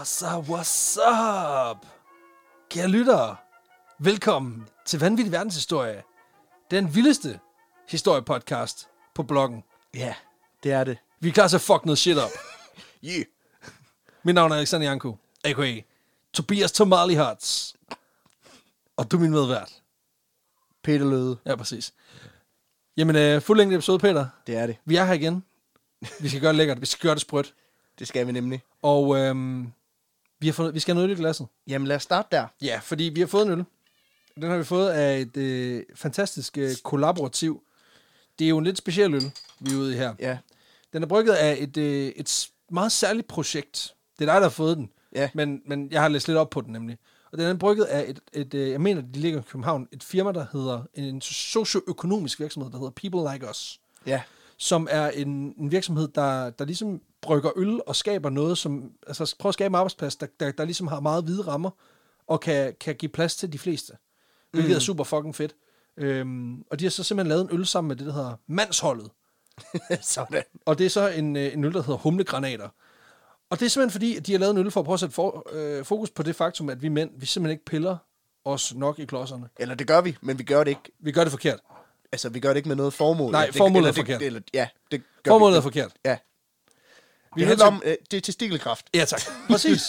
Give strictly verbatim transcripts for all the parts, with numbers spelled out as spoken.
What's up, what's up? Kære lyttere, velkommen til Vanvittig Verdenshistorie. Den vildeste historiepodcast på bloggen. Ja, yeah, det er det. Vi er klar til at fuck noget shit op. Yeah. Mit navn er Alexander Janko, a k a. Tobias Tomali Hearts. Og du er min medvært. Peter Løde. Ja, præcis. Jamen, øh, fuldlængde episode, Peter. Det er det. Vi er her igen. Vi skal gøre det lækkert. Vi skal gøre det sprødt. Det skal vi nemlig. Og øhm, vi, har fået, vi skal have noget øl i glasset. Jamen lad os starte der. Ja, fordi vi har fået en øl. Den har vi fået af et øh, fantastisk øh, kollaborativ. Det er jo en lidt speciel øl, vi er ude i her. Ja. Den er brygget af et, øh, et meget særligt projekt. Det er dig, der har fået den. Ja. Men, men jeg har læst lidt op på den nemlig. Og den er brygget af et, et øh, jeg mener, de ligger i København, et firma, der hedder, en socioøkonomisk virksomhed, der hedder People Like Us. Ja. Som er en, en virksomhed, der, der ligesom brygger øl og skaber noget, som, altså prøver at skabe en arbejdsplads, der, der, der ligesom har meget hvide rammer, og kan, kan give plads til de fleste. Hvilket mm. er super fucking fedt. Øhm, og de har så simpelthen lavet en øl sammen med det, der hedder Mandsholdet. Sådan. Og det er så en, en øl, der hedder Humlegranater. Og det er simpelthen fordi, at de har lavet en øl for at prøve at sætte for, øh, fokus på det faktum, at vi mænd, vi simpelthen ikke piller os nok i klodserne. Eller det gør vi, men vi gør det ikke. Vi gør det forkert. Altså, vi gør det ikke med noget formål. Nej, det, formålet eller er forkert. Det, eller, ja, det gør Formålet vi. er forkert. Ja. Vi det handler om, øh, det er testikelkræft. Ja, tak. Præcis.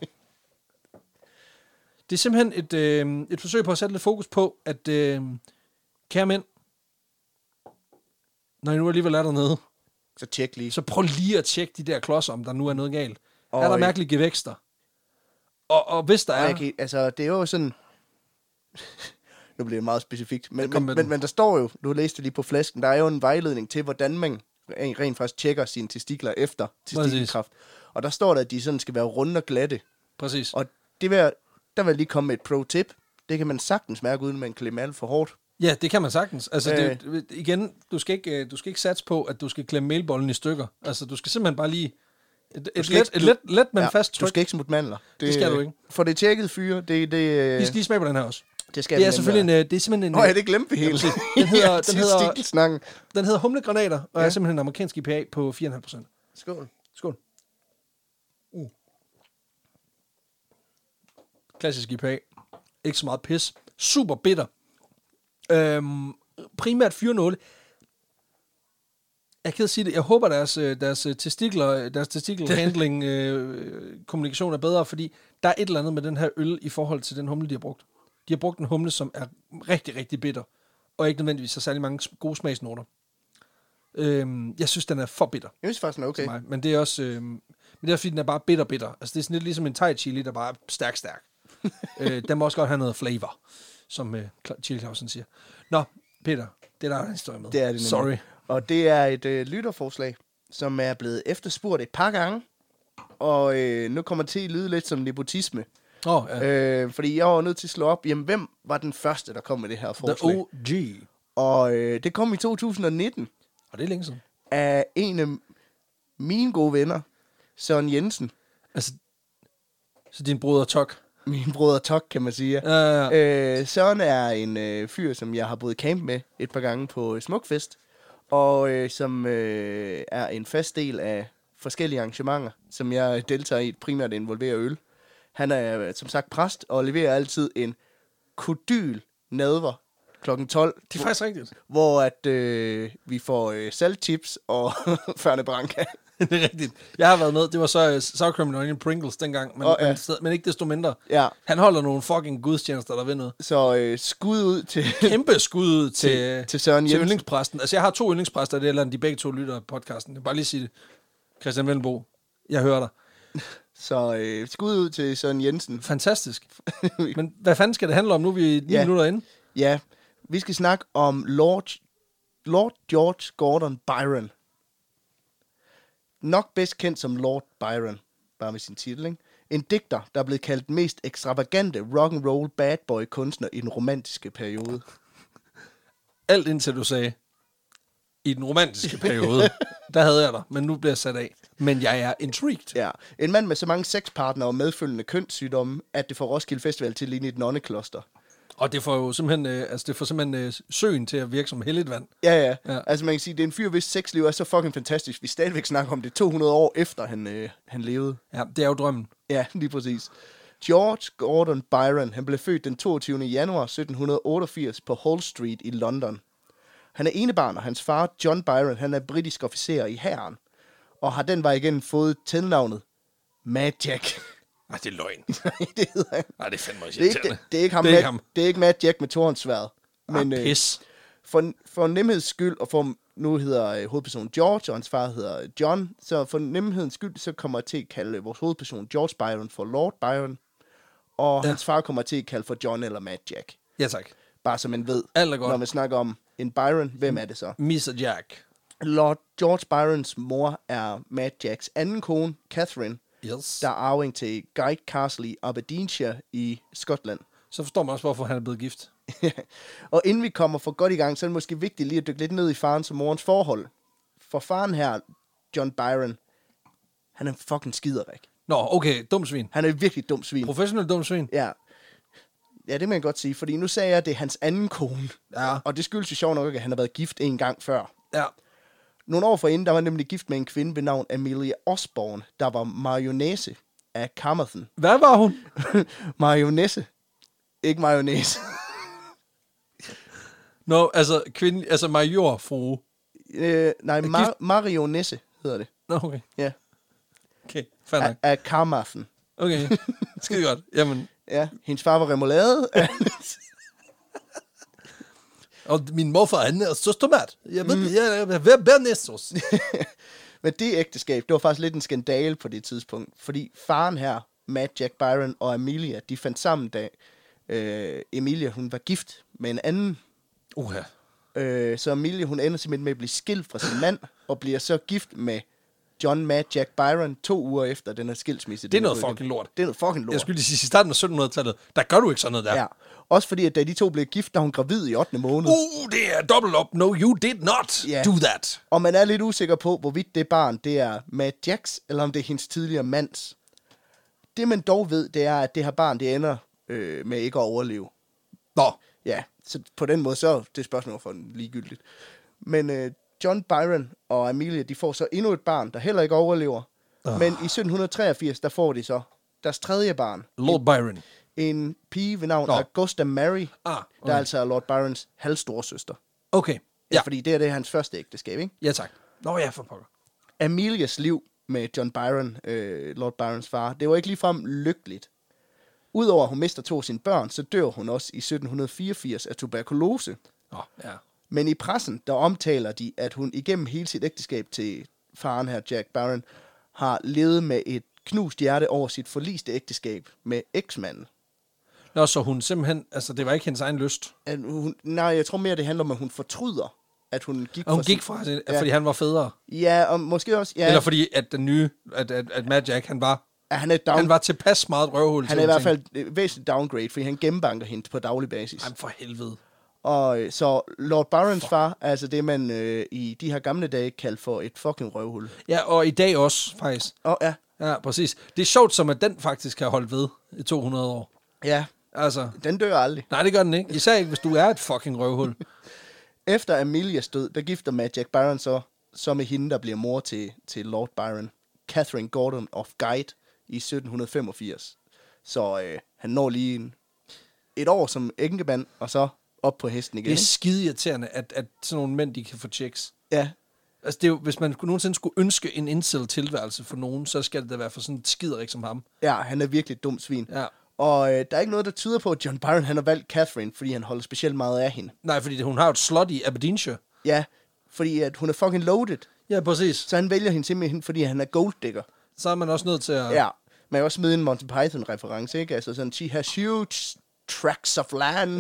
Det er simpelthen et, øh, et forsøg på at sætte lidt fokus på, at øh, kære mænd, når I nu alligevel er dernede, Så tjek lige. så prøv lige at tjekke de der klodser, om der nu er noget galt. Og er der mærkelige gevækster? Og, og hvis der og er... jeg kan, altså, det er jo sådan... nu bliver det meget specifikt. Men, men, men, men, men der står jo, du læste lige på flasken, der er jo en vejledning til, hvordan man rent faktisk tjekker sine testikler efter testikelkræft. Og der står der, at de sådan skal være runde og glatte. Præcis. Og det vil, der vil jeg lige komme med et pro-tip. Det kan man sagtens mærke, uden man klemmer alt for hårdt. Ja, det kan man sagtens. Altså, Øh. det, igen, du skal, ikke, du skal ikke satse på, at du skal klemme melbollen i stykker. Altså, du skal simpelthen bare lige... Et, et, let, ikke, et let, let, men ja, fast tryk. Du skal ikke smutte mandler. Det skal du ikke. For det tjekket fyre, det... det Vi skal lige smage på den her også. Det skal Det er selvfølgelig en... Det er simpelthen en... Nå ja, det glemte vi helt. Den hedder, den hedder, Testikelsnakken. den hedder Humlegranater, og Ja. er simpelthen en amerikansk I P A på fire komma fem procent. Skål. Skål. Uh. Klassisk I P A. Ikke så meget pis. Super bitter. Øhm, primært fyrenåle. Jeg kan ikke sige det. Jeg håber, deres, deres testikler, deres testikelhandling øh, kommunikation er bedre, fordi der er et eller andet med den her øl i forhold til den humle, de har brugt. De har brugt en humle, som er rigtig, rigtig bitter, og ikke nødvendigvis har særlig mange gode smagsnoter. Øhm, jeg synes, den er for bitter. Jeg synes faktisk, den er okay. Til mig. Men det er også, øh, men det er også fordi, den er bare bitter, bitter. Altså, det er sådan lidt ligesom en thai chili, der bare er stærk, stærk. øh, den må også godt have noget flavor, som øh, Chili Clausen siger. Nå, Peter, det er der en historie med. Det er det nemlig. Sorry. Og det er et øh, lytterforslag, som er blevet efterspurgt et par gange. Og øh, nu kommer det til at lyde lidt som nepotisme. Åh, oh, ja. Øh, fordi jeg var nødt til at slå op, jamen hvem var den første, der kom med det her forslag? The O G. Og øh, det kom i to tusind nitten Og det er længe siden. af en af mine gode venner, Søren Jensen. Altså, så din broder Tok. Min bror Tok, kan man sige. Ja, ja, ja. Øh, Søren er en øh, fyr, som jeg har boet i camp med et par gange på Smukfest. Og øh, som øh, er en fast del af forskellige arrangementer, som jeg deltager i, primært involverer øl. Han er som sagt præst og leverer altid en kodyl nadver klokken tolv. Det er faktisk rigtigt. Hvor at øh, vi får øh, saltchips og Fernet Branca. Det er rigtigt. Jeg har været med. Det var så uh, Sour Cream and Onion Pringles dengang, men, Oh, ja. men, sted, men ikke desto mindre. Ja, Han holder nogle fucking gudstjenester, der ved noget. så øh, skud ud til, Kæmpe skud ud til, til, til Søren til Jensen. yndlingspræsten. Altså, jeg har to yndlingspræster, det er eller de begge to lytter af podcasten. Jeg vil bare lige sige det. Christian Vellenbo, jeg hører dig. Så øh, skud ud til Søren Jensen. Fantastisk. Men hvad fanden skal det handle om nu? Vi er ni Ja. minutter inde. Ja, vi skal snakke om Lord, Lord George Gordon Byron. Nok bedst kendt som Lord Byron, bare med sin titel, ikke? En digter, der er blevet kaldt den mest ekstravagante rock'n'roll bad boy kunstner i den romantiske periode. Alt indtil du sagde, i den romantiske periode, der havde jeg dig, men nu bliver jeg sat af. Men jeg er intrigued. Ja, en mand med så mange sexpartnere og medfølgende kønssygdomme, at det får Roskilde Festival til at ligne et nonnekloster. Og det får jo simpelthen, øh, altså det får simpelthen øh, søen til at virke som helligt vand. Ja, ja, Ja. ja. Altså man kan sige, det er en fyr, hvis sexliv er så fucking fantastisk. Vi stadigvæk snakker om det to hundrede år efter, han, øh, han levede. Ja, det er jo drømmen. Ja, lige præcis. George Gordon Byron, han blev født den toogtyvende januar sytten otteogfirs på Hall Street i London. Han er enebarn, og hans far, John Byron, han er britisk officer i hæren, og har den vej igen fået tilnavnet Mad Jack. Nej, det er løgn. Nej, det hedder han. Nej, det er fandme Det er ikke, det, det er ikke ham, Det er ikke Mad, ham. det er ikke Mad Jack med tornsværet. Men, ah, pis. Øh, for, for nemheds skyld, og for nu hedder øh, hovedpersonen George, og hans far hedder John, så for nemhedens skyld, så kommer jeg til at kalde vores hovedperson George Byron for Lord Byron, og ja. hans far kommer til at kalde for John eller Mad Jack. Ja, tak. Bare så man ved, Alt er godt. når man snakker om en Byron, hvem er det så? missus Jack. Lord George Byrons mor er Mad Jacks anden kone, Catherine, Yes. der er arving til Guy Castle i Aberdeenshire i Skotland. Så forstår man også, hvorfor han er blevet gift. Og inden vi kommer for godt i gang, så er det måske vigtigt lige at dykke lidt ned i farens og morens forhold. For faren her, John Byron, han er en fucking skiderik. Nå, okay, dum svin. Han er et virkelig dum svin. Professionel dum svin. Ja. Ja, det må jeg godt sige, fordi nu sagde jeg, at det er hans anden kone. Ja. Og det skyldes jo sjovt nok, at han har været gift en gang før. Ja. Nogle år forinden, der var nemlig gift med en kvinde ved navn Amelia Osborne, der var mayonnaise af Carmarthen. Hvad var hun? Mayonnaise. Ikke mayonnaise. Nå, altså, kvinde, altså majorfrue. øh, nej, mar- marionesse hedder det. Nå, okay. Ja. Okay, fair nok. Af, af Carmarthen. Okay, skide godt. Jamen, Ja, hendes far var remoulade. og min morfar, han er så tomat. Jeg ved, mm. jeg er ved bernæssos. Men det ægteskab, det var faktisk lidt en skandale på det tidspunkt. Fordi faren her, Mad Jack Byron og Amelia, de fandt sammen, da øh, Emilia, hun var gift med en anden. Uha. Øh, så Amelia, hun ender simpelthen med at blive skilt fra sin mand, og bliver så gift med John Mad Jack Byron to uger efter den her skilsmisse. Det er noget fucking lort. Det er noget fucking lort. Jeg skulle lige sige, i starten af syttenhundredetallet, der gør du ikke sådan noget der. Ja. Også fordi, at da de to blev gift, der hun gravid i ottende måned. Uh, det er double up. No, you did not Ja. do that. Og man er lidt usikker på, hvorvidt det barn, det er Mad Jacks, eller om det er hendes tidligere mands. Det man dog ved, det er, at det her barn, det ender øh, med ikke at overleve. Nå, Ja, så på den måde, så er det spørgsmål for den ligegyldigt. Men øh, John Byron og Amelia, de får så endnu et barn, der heller ikke overlever. Uh. Men i sytten treogfirs, der får de så deres tredje barn. Lord Byron. En pige ved navn Nå. Augusta Mary, Ah, der er altså Lord Byrons halvstoresøster. Okay, Ja. ja. Fordi det er det hans første ægteskab, ikke? Ja, tak. Nå ja, for pokker. Amelias liv med John Byron, øh, Lord Byrons far, det var ikke ligefrem lykkeligt. Udover at hun mister to af sine børn, så dør hun også i sytten fireogfirs af tuberkulose. Nå, ja. Men i pressen, der omtaler de, at hun igennem hele sit ægteskab til faren her, Jack Byron, har levet med et knust hjerte over sit forliste ægteskab med eksmanden. Nå, så hun simpelthen, altså det var ikke hendes egen lyst. At hun, nej, jeg tror mere, det handler om, at hun fortryder, at hun gik Og hun fra gik sin, fra det, Ja. fordi han var federe. Ja, og måske også... Ja, Eller fordi, at den nye, at, at, at Mad Jack, han var, at han er, down, han var tilpas meget røvhul. han er i hvert fald et væsentligt downgrade, fordi han gennembanker hende på daglig basis. Jamen for helvede. Og øh, så Lord Byrons far er altså det, man øh, i de her gamle dage kaldte for et fucking røvhul. Ja, og i dag også, faktisk. Og ja, Ja, præcis. Det er sjovt, som at den faktisk har holdt ved i to hundrede år. ja, Altså, den dør aldrig. nej, det gør den ikke. Især ikke, hvis du er et fucking røvhul. Efter Amelias død, der gifter Mad Jack Byron så, så med hende, der bliver mor til, til Lord Byron, Catherine Gordon of Guide, i sytten femogfirs. Så øh, han når lige en, et år som enkemand, og så op på hesten igen. Det er ikke? skide irriterende, at, at sådan nogle mænd, de kan få checks. Ja, Altså, det er jo, hvis man nogensinde skulle ønske en incel-tilværelse for nogen, så skal det da være for sådan et skiderik som ham. ja, han er virkelig et dumt svin. Ja. Og øh, der er ikke noget, der tyder på, at John Byron han har valgt Catherine, fordi han holder specielt meget af hende. Nej, fordi hun har jo et slot i Aberdeenshire. Ja, fordi at hun er fucking loaded. Ja, præcis. Så han vælger hende simpelthen, fordi han er golddigger. Så er man også nødt til at... Ja, man kan også smide en Monty Python-reference, ikke? Altså sådan, she has huge tracts of land.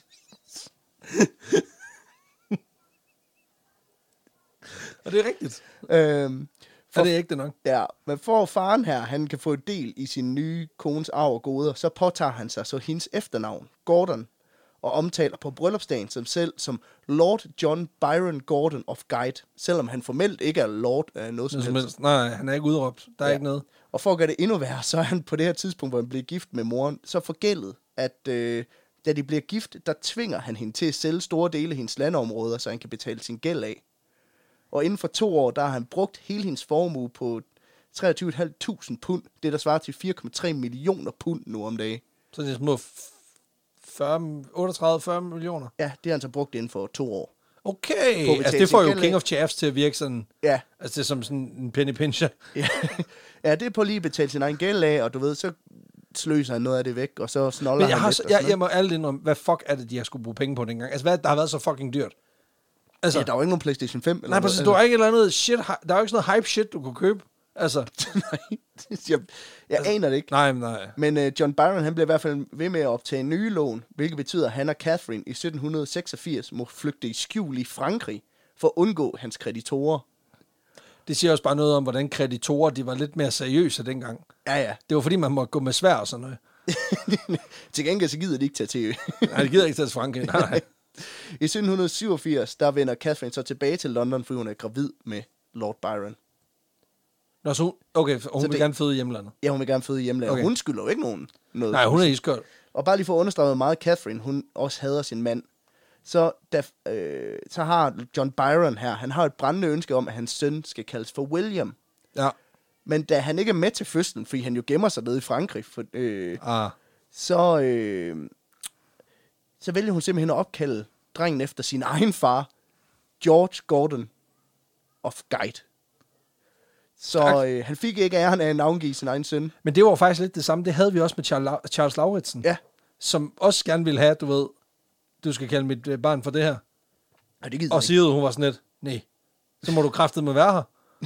Og det er rigtigt. øhm, For, er det ikke det nok? Ja, men for faren her, han kan få del i sin nye kones arv og goder, så påtager han sig så hendes efternavn, Gordon, og omtaler på bryllupsdagen som selv som Lord John Byron Gordon of Guide, selvom han formelt ikke er Lord af noget som Som helst. helst. Nej, han er ikke udråbt. Der er Ja. ikke noget. Og for at gøre det endnu værre, så er han på det her tidspunkt, hvor han blev gift med moren, så forgældet, at øh, da de bliver gift, der tvinger han hende til at sælge store dele af hendes landområder, så han kan betale sin gæld af. Og inden for to år, der har han brugt hele hendes formue på treogtyve tusind fem hundrede pund. Det, der svarer til fire komma tre millioner pund nu om dagen. Så det er små fyrre, otteogtredive fyrre millioner? Ja, det har han så brugt inden for to år. Okay, altså det får jo King of Chaffs til at virke sådan, ja. Altså det er som sådan en penny pincher. ja. ja, det er på lige at betale sin egen gæld af, og du ved, så sløser han noget af det væk, og så snolder Men jeg han har lidt. Så, jeg, jeg må alt indrømme, hvad fuck er det, de har skulle bruge penge på dengang? Altså hvad, der har været så fucking dyrt? Altså, ja, der var ikke nogen PlayStation fem. Eller nej, præcis, noget. Du har ikke et eller andet shit, der er jo ikke sådan noget hype shit, du kunne købe. Altså. nej, jeg, jeg altså, aner det ikke. Nej, nej. Men uh, John Byron, han blev i hvert fald ved med at optage nye lån, hvilket betyder, at han og Catherine i sytten seksogfirs må flygte i skjul i Frankrig, for at undgå hans kreditorer. Det siger også bare noget om, hvordan kreditorer, de var lidt mere seriøse dengang. Ja, ja. Det var fordi, man måtte gå med svær og sådan noget. til gengæld så gider de ikke tage til nej, de gider ikke tage til Frankrig. Nej, nej. I sytten syvogfirs, der vender Catherine så tilbage til London, fordi hun er gravid med Lord Byron. Nå, så hun, okay, og hun så vil det, gerne føde i hjemlandet? Ja, hun vil gerne føde i hjemlandet. Okay. Hun skylder jo ikke nogen noget. Nej, hun er iskold. Og bare lige for at understrege, hvor meget Catherine, hun også hader sin mand. Så, da, øh, så har John Byron her, han har et brændende ønske om, at hans søn skal kaldes for William. Ja. Men da han ikke er med til fødslen, fordi han jo gemmer sig nede i Frankrig, for, øh, ah. så, øh, så vælger hun simpelthen at opkalde drengen efter sin egen far, George Gordon of Guide. Så øh, han fik ikke æren af at navngive sin egen søn. Men det var faktisk lidt det samme. Det havde vi også med Charles, La- Charles Lauritsen. Ja. Som også gerne ville have, du ved, du skal kalde mit barn for det her. Ja, det gider og Sigrid, hun var sådan lidt, nej, så må du kraftedeme være her.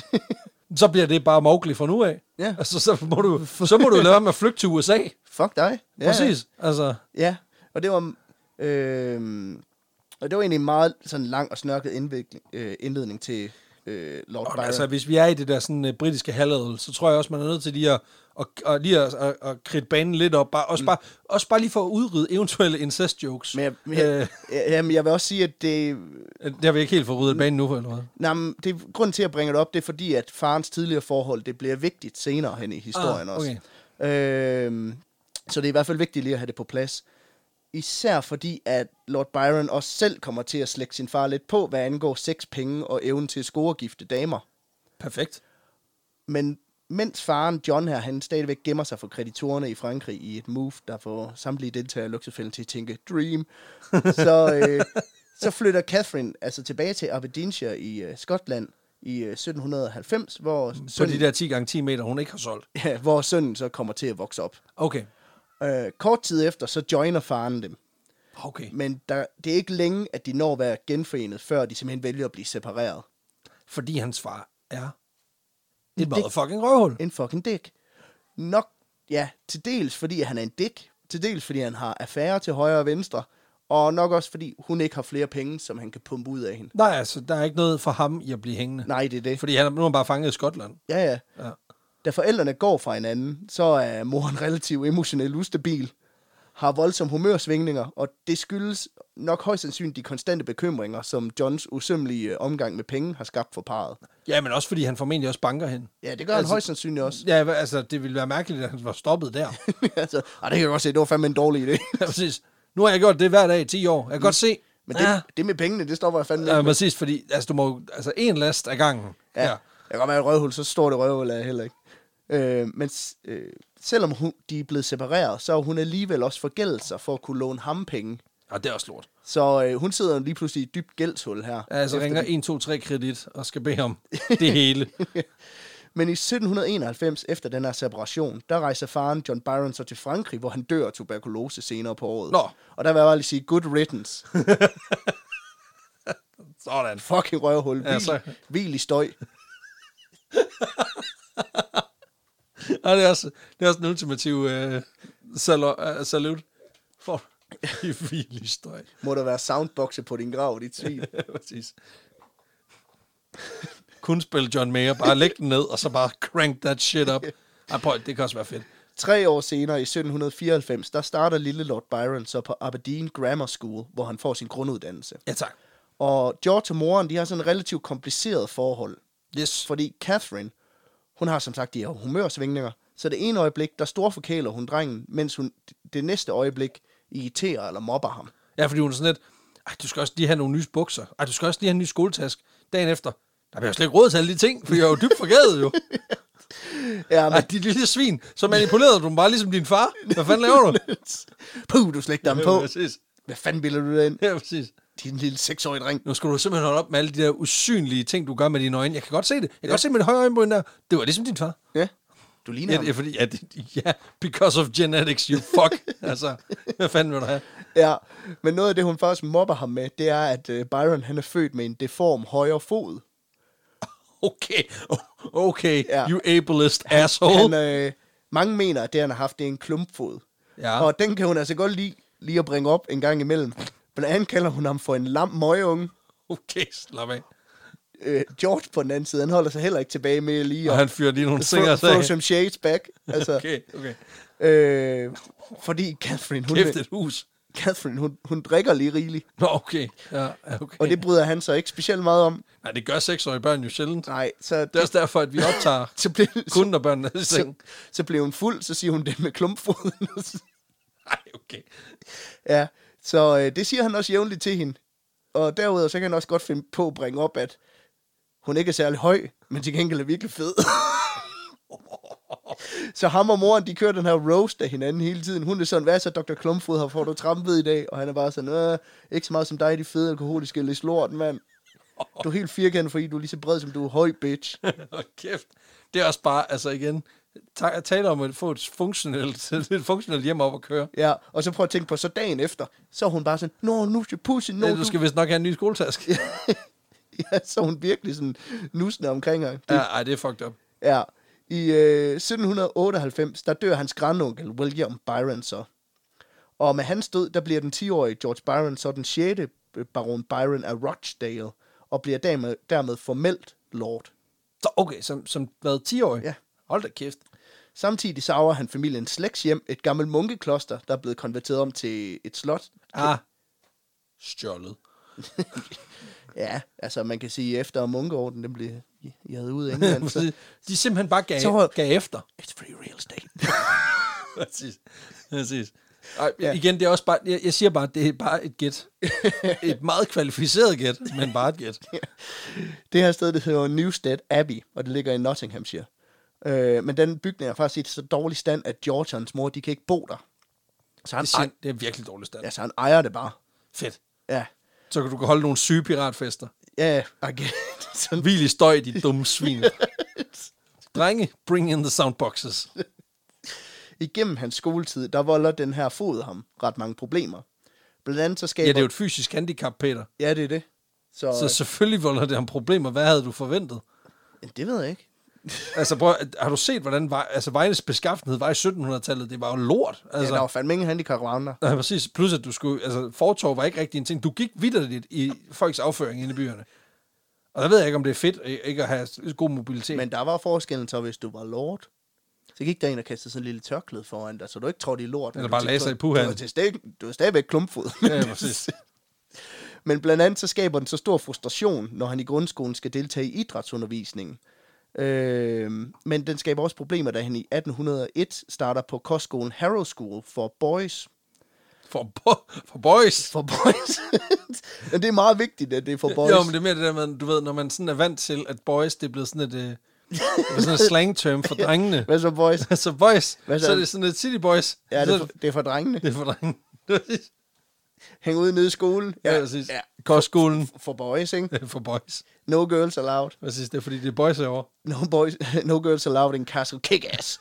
Så bliver det bare Mowgli fra nu af. Ja. Altså, så må du, så må du lade være med at flygte til U S A. Fuck dig. Ja, præcis. Altså. Ja, og det var, øh, og det var egentlig en meget sådan lang og snørket indvikling, øh, indledning til øh, Lord og Byron. Altså, hvis vi er i det der sådan uh, britiske halvadel, så tror jeg også, man er nødt til lige at, og, og lige at, at, at kridte banen lidt op. Bare, også, mm. bare, også bare lige for at udrydde eventuelle incest-jokes. Men jeg, jeg, øh, jamen, jeg vil også sige, at det... Det har vi ikke helt fået ryddet banen nu, eller hvad? Nej, men det, grunden til at bringe det op, det er fordi, at farens tidligere forhold, det bliver vigtigt senere hen i historien ah, okay. også. Øh, så det er i hvert fald vigtigt lige at have det på plads. Især fordi, at Lord Byron også selv kommer til at slække sin far lidt på, hvad angår sex, penge og evnen til at score gifte damer. Perfekt. Men mens faren John her, han stadigvæk gemmer sig for kreditorerne i Frankrig i et move, der får samtlige deltagere i luksusfælden til at tænke, dream, så, øh, så flytter Catherine altså tilbage til Aberdeenshire i uh, Skotland i uh, sytten halvfems, hvor på sønnen, de der ti gange ti meter, hun ikke har solgt. ja, hvor sønnen så kommer til at vokse op. Okay. Uh, kort tid efter, så joiner faren dem. Okay. Men der, det er ikke længe, at de når at være genforenet, før de simpelthen vælger at blive separeret. Fordi hans far er et motherfucking røvhul. En fucking dick. Nok, ja, til dels fordi han er en dick, til dels fordi han har affærer til højre og venstre, og nok også fordi hun ikke har flere penge, som han kan pumpe ud af hende. Nej, altså, der er ikke noget for ham i at blive hængende. Nej, det er det. Fordi han er nu bare fanget i Skotland. Ja, ja. Ja. Da forældrene går fra hinanden, så er moren relativt emotionelt ustabil, har voldsomme humørsvingninger, og det skyldes nok højst sandsynligt de konstante bekymringer, som Johns usømmelige omgang med penge har skabt for parret. Ja, men også fordi han formentlig også banker hende. Ja, det gør altså, han højst sandsynligt også. Ja, altså, det ville være mærkeligt, at han var stoppet der. altså, og det kan jeg godt se, det var fandme en dårlig idé. Ja, præcis. Nu har jeg gjort det hver dag i ti år. Jeg kan mm. godt se. Men det, ja. det med pengene, det stopper jeg fandme ja, præcis, fordi altså, du må altså en last ad gangen. Ja, ja. Jeg kan godt være et røvhul, så står det røvhul af heller ikke. Øh, men øh, selvom hun, de er blevet separeret, så er hun alligevel også forgældet sig for at kunne låne ham penge. Ja, det er også lort. Så øh, hun sidder lige pludselig i et dybt gældshul her. Ja, så ringer en, to, tre kredit og skal bede om det hele. Men i sytten enoghalvfems, efter den her separation, der rejser faren John Byron så til Frankrig, hvor han dør af tuberkulose senere på året. Nå. Og der vil jeg bare lige sige, good riddance. Sådan. Fucking røvhul. Hvil, ja, så... hvil i støj. Ja, det er også, det er også en ultimativ uh, salut, uh, salut for i hvil i støj. Må der være soundboxe på din grav, dit svin. Præcis. Kun spille John Mayer, bare læg den ned, og så bare crank that shit up. Ej, prøv, det kan også være fedt. Tre år senere, i sytten fireoghalvfems, der starter lille Lord Byron så på Aberdeen Grammar School, hvor han får sin grunduddannelse. Ja, tak. Og George og moren, de har sådan et relativt kompliceret forhold. Yes. Fordi Catherine, hun har som sagt de her humørsvingninger, så det ene øjeblik, der storforkæler hun drengen, mens hun det næste øjeblik irriterer eller mobber ham. Ja, fordi hun er sådan lidt, ej, du skal også lige have nogle nye bukser. Ej, du skal også lige have en ny skoletask. Dagen efter, der bliver jo slet ikke råd til alle de ting, for jeg er jo dybt forgædet jo. Ja, men... Ej, de lille svin, så manipulerede du dem bare ligesom din far. Hvad fanden laver du? Puh, du slægte ham på. Ja, præcis. Hvad fanden bilder du dig ind? Ja, præcis. Din lille seksårige dreng. Nu skal du simpelthen holde op med alle de der usynlige ting, du gør med dine øjne. Jeg kan godt se det. Jeg kan ja. godt se med det høje øjenbryn der. Det var ligesom din far. Ja, du ligner ja, ham. Ja, fordi, ja, det, ja, because of genetics, you fuck. Altså, hvad fanden vil du have? Ja, men noget af det, hun faktisk mobber ham med, det er, at uh, Byron, han er født med en deform højre fod. Okay, okay, ja. You ableist asshole. Han, øh, mange mener, at det, han har haft, det er en klumpfod. Ja. Og den kan hun altså godt lide, lige at bringe op en gang imellem. Blandt andet kalder hun ham for en lam møgeunge. Okay, slap af. Øh, George på den anden side, han holder sig heller ikke tilbage med lige. Og han fyrer lige nogle singer sig. Throw some shades back. Altså, okay, okay. Øh, fordi Catherine, hun... Kæft et hus. Catherine, hun, hun drikker lige rigeligt. Nå, okay. Ja, okay. Og det bryder han så ikke specielt meget om. Nej, det gør seksårige børn jo sjældent. Nej, så... Det er også derfor, at vi optager så blev, kun når børnene er i så, seng. så blev hun fuld, så siger hun det med klumpfoden. Nej, okay. Ja, så øh, det siger han også jævnligt til hende. Og derudover, så kan han også godt finde på at bringe op, at hun ikke er særlig høj, men til gengæld er virkelig fed. Så ham og moren, de kører den her roast af hinanden hele tiden. Hun er sådan, hvad så doktor Klumpfod, har fået du trampet i dag? Og han er bare sådan, øh, ikke så meget som dig, de fede alkoholiske lidt lort, mand. Du er helt firkantet, fordi du er lige så bred, som du er høj, bitch. Kæft. Det er også bare, altså igen, jeg taler om at få et funktionelt, et funktionelt hjem op at køre. Ja, og så prøv at tænke på, så dagen efter, så er hun bare sådan, nå, nu skal pussy, nå, ja, du skal vist nok have en ny skoletask. Ja, så er hun virkelig sådan nusende omkring her. Det, ja, ej, det er fucked up. Ja, i øh, sytten otteoghalvfems, der dør hans grandonkel, William Byron så. Og med hans død, der bliver den ti-årige George Byron så den sjette baron Byron af Rochdale, og bliver dermed, dermed formelt lord. Så okay, som, som hvad, ti-årig? Ja. Hold da kæft. Samtidig så arver han familiens slægtshjem, et gammelt munkekloster, der er blevet konverteret om til et slot. Ah, stjålet. Ja, altså man kan sige, efter munkeorden, den blev jaget ud af England. Så, de simpelthen bare gav, så, gav efter. It's free real estate. Præcis. Præcis. Ej, ja. Igen, det er også bare, jeg, jeg siger bare, at det er bare et gæt. Et meget kvalificeret gæt, men bare et gæt. Ja. Det her sted, det hedder Newstead Abbey, og det ligger i Nottinghamshire. Øh, men den bygning er faktisk i så dårlig stand, at George og hans mor, de kan ikke bo der. Så han det, siger, det er virkelig dårlig stand. Ja, så han ejer det bare. Fedt. Ja. Så kan du holde nogle syge piratfester. Ja, okay. Sådan. Hvil i støj, de dumme svin. Drenge, bring in the soundboxes. Igennem hans skoletid, der volder den her fod ham ret mange problemer. Blandt andet så skaber... Ja, det er jo et fysisk handicap, Peter. Ja, det er det. Så, så selvfølgelig volder det ham problemer. Hvad havde du forventet? Det ved jeg ikke. Altså, prøv, har du set, hvordan vej, altså, vejens beskaffenhed var i syttenhundredetallet? Det var jo lort. Altså. Ja, der var fandme ingen handicap around der. Ja, præcis. Plus, at du skulle... Altså, fortov var ikke rigtig en ting. Du gik vitterligt i folks afføring inde i byerne. Og der ved jeg ikke, om det er fedt ikke at have god mobilitet. Men der var forskellen så, hvis du var lord, så gik der en, der kastede sådan en lille tørklæde foran dig, så du ikke tror, det er lort. Eller bare lagde sig i puhan. Du, du er stadigvæk klumpfod. Ja, præcis. Men blandt andet så skaber den så stor frustration, når han i grundskolen skal deltage i idrætsundervisningen. Øh, men den skaber også problemer, da han i atten hundrede og et starter på kostskolen Harrow School for Boys. For, bo- for boys? For boys. Men det er meget vigtigt, at det er for boys. Jo, men det er mere det der med, du ved, når man sådan er vant til, at boys, det er blevet sådan et, det er sådan et slang-term for drengene. Hvad så boys? Så boys, Hvad så? så er det sådan et city boys. Ja, det er, for, det er for drengene. Det er for drengene. Hæng ud nede i skolen. Ja, ja præcis. Ja. Kostskolen. For, for boys, ikke? For boys. No girls allowed. Præcis, det er fordi, det er boys herovre. No, boys, no girls allowed in Castle Kick-Ass.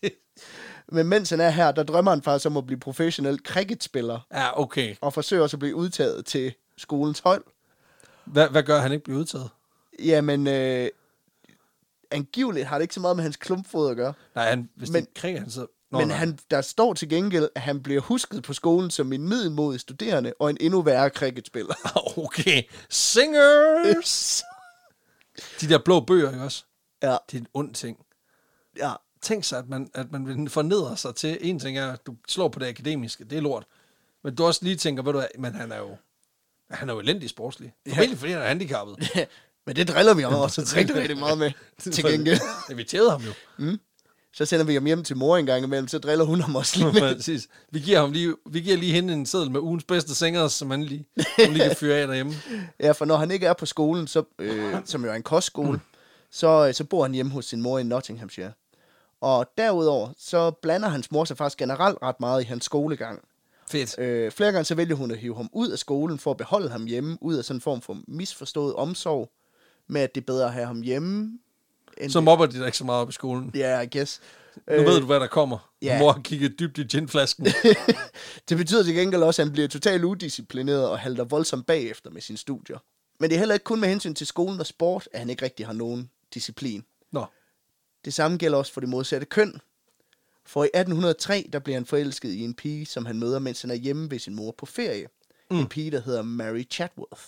Men mens han er her, der drømmer han faktisk om at blive professionel cricketspiller. Ja, okay. Og forsøger også at blive udtaget til skolens hold. Hvad, hvad gør han ikke blive udtaget? Jamen, øh, angiveligt har det ikke så meget med hans klumpfod at gøre. Nej, han, hvis men, det kriger han så... Nå, men han, der står til gengæld, at han bliver husket på skolen som en middelmodig studerende og en endnu værre cricketspiller. Okay. Singers! De der blå bøger, ikke også? Ja. Det er en ond ting. Ja. Tænk sig, at man, at man fornedrer sig til. En ting er, at du slår på det akademiske. Det er lort. Men du også lige tænker, ved du hvad, men han er jo, han er jo elendig sportslig. Formentlig, ja. Fordi han er handicappet. Ja, men det driller vi om også rigtig, rigtig meget med. Til gengæld. Ja, vi tævede ham jo. Mm. Så sender vi ham hjem til mor en gang imellem, så driller hun ham også lige med. Præcis. Vi giver, ham lige, vi giver lige hende en seddel med ugens bedste sænger, som han lige, hun lige kan fyre af derhjemme. Ja, for når han ikke er på skolen, så, øh, som jo er en kostskole, mm. så, så bor han hjemme hos sin mor i Nottinghamshire. Og derudover, så blander hans mor sig faktisk generelt ret meget i hans skolegang. Fedt. Øh, flere gange så vælger hun at hive ham ud af skolen, for at beholde ham hjemme, ud af sådan en form for misforstået omsorg, med at det er bedre at have ham hjemme. Så mobber de dig ikke så meget op i skolen. Ja, yeah, I guess. Nu øh, ved du, hvad der kommer. Yeah. Mor har kigget dybt i ginflasken. Det betyder til gengæld også, at han bliver totalt udisciplineret og halter voldsomt bagefter med sine studier. Men det er heller ikke kun med hensyn til skolen og sport, at han ikke rigtig har nogen disciplin. Nå. Det samme gælder også for det modsatte køn. For i atten hundrede og tre, der bliver han forelsket i en pige, som han møder, mens han er hjemme ved sin mor på ferie. Mm. En pige, der hedder Mary Chadworth.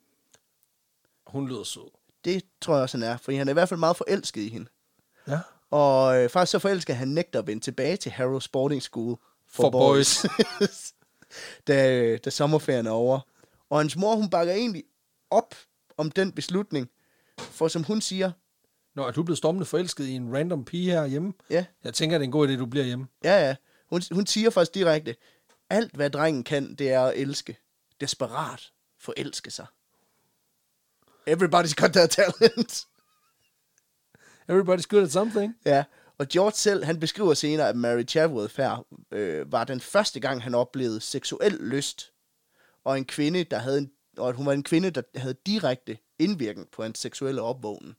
Hun lyder sød. Det tror jeg også, han er, for han er i hvert fald meget forelsket i hende. Ja. Og øh, faktisk så forelsker han nægter at vende tilbage til Harrow Sporting School for, for boys, boys. da, da sommerferien er over. Og hans mor, hun bakker egentlig op om den beslutning, for som hun siger... Nå, er du blevet stormende forelsket i en random pige herhjemme? Ja. Jeg tænker, det er en god idé, du bliver hjemme. Ja, ja. Hun, hun siger faktisk direkte, alt hvad drengen kan, det er at elske. Desperat forelske sig. Everybody's got that talent. Everybody's good at something. Ja, og George selv, han beskriver senere, at Mary Chadworth her øh, var den første gang, han oplevede seksuel lyst. Og en kvinde, der havde en, og at hun var en kvinde, der havde direkte indvirkning på hans seksuelle opvågning.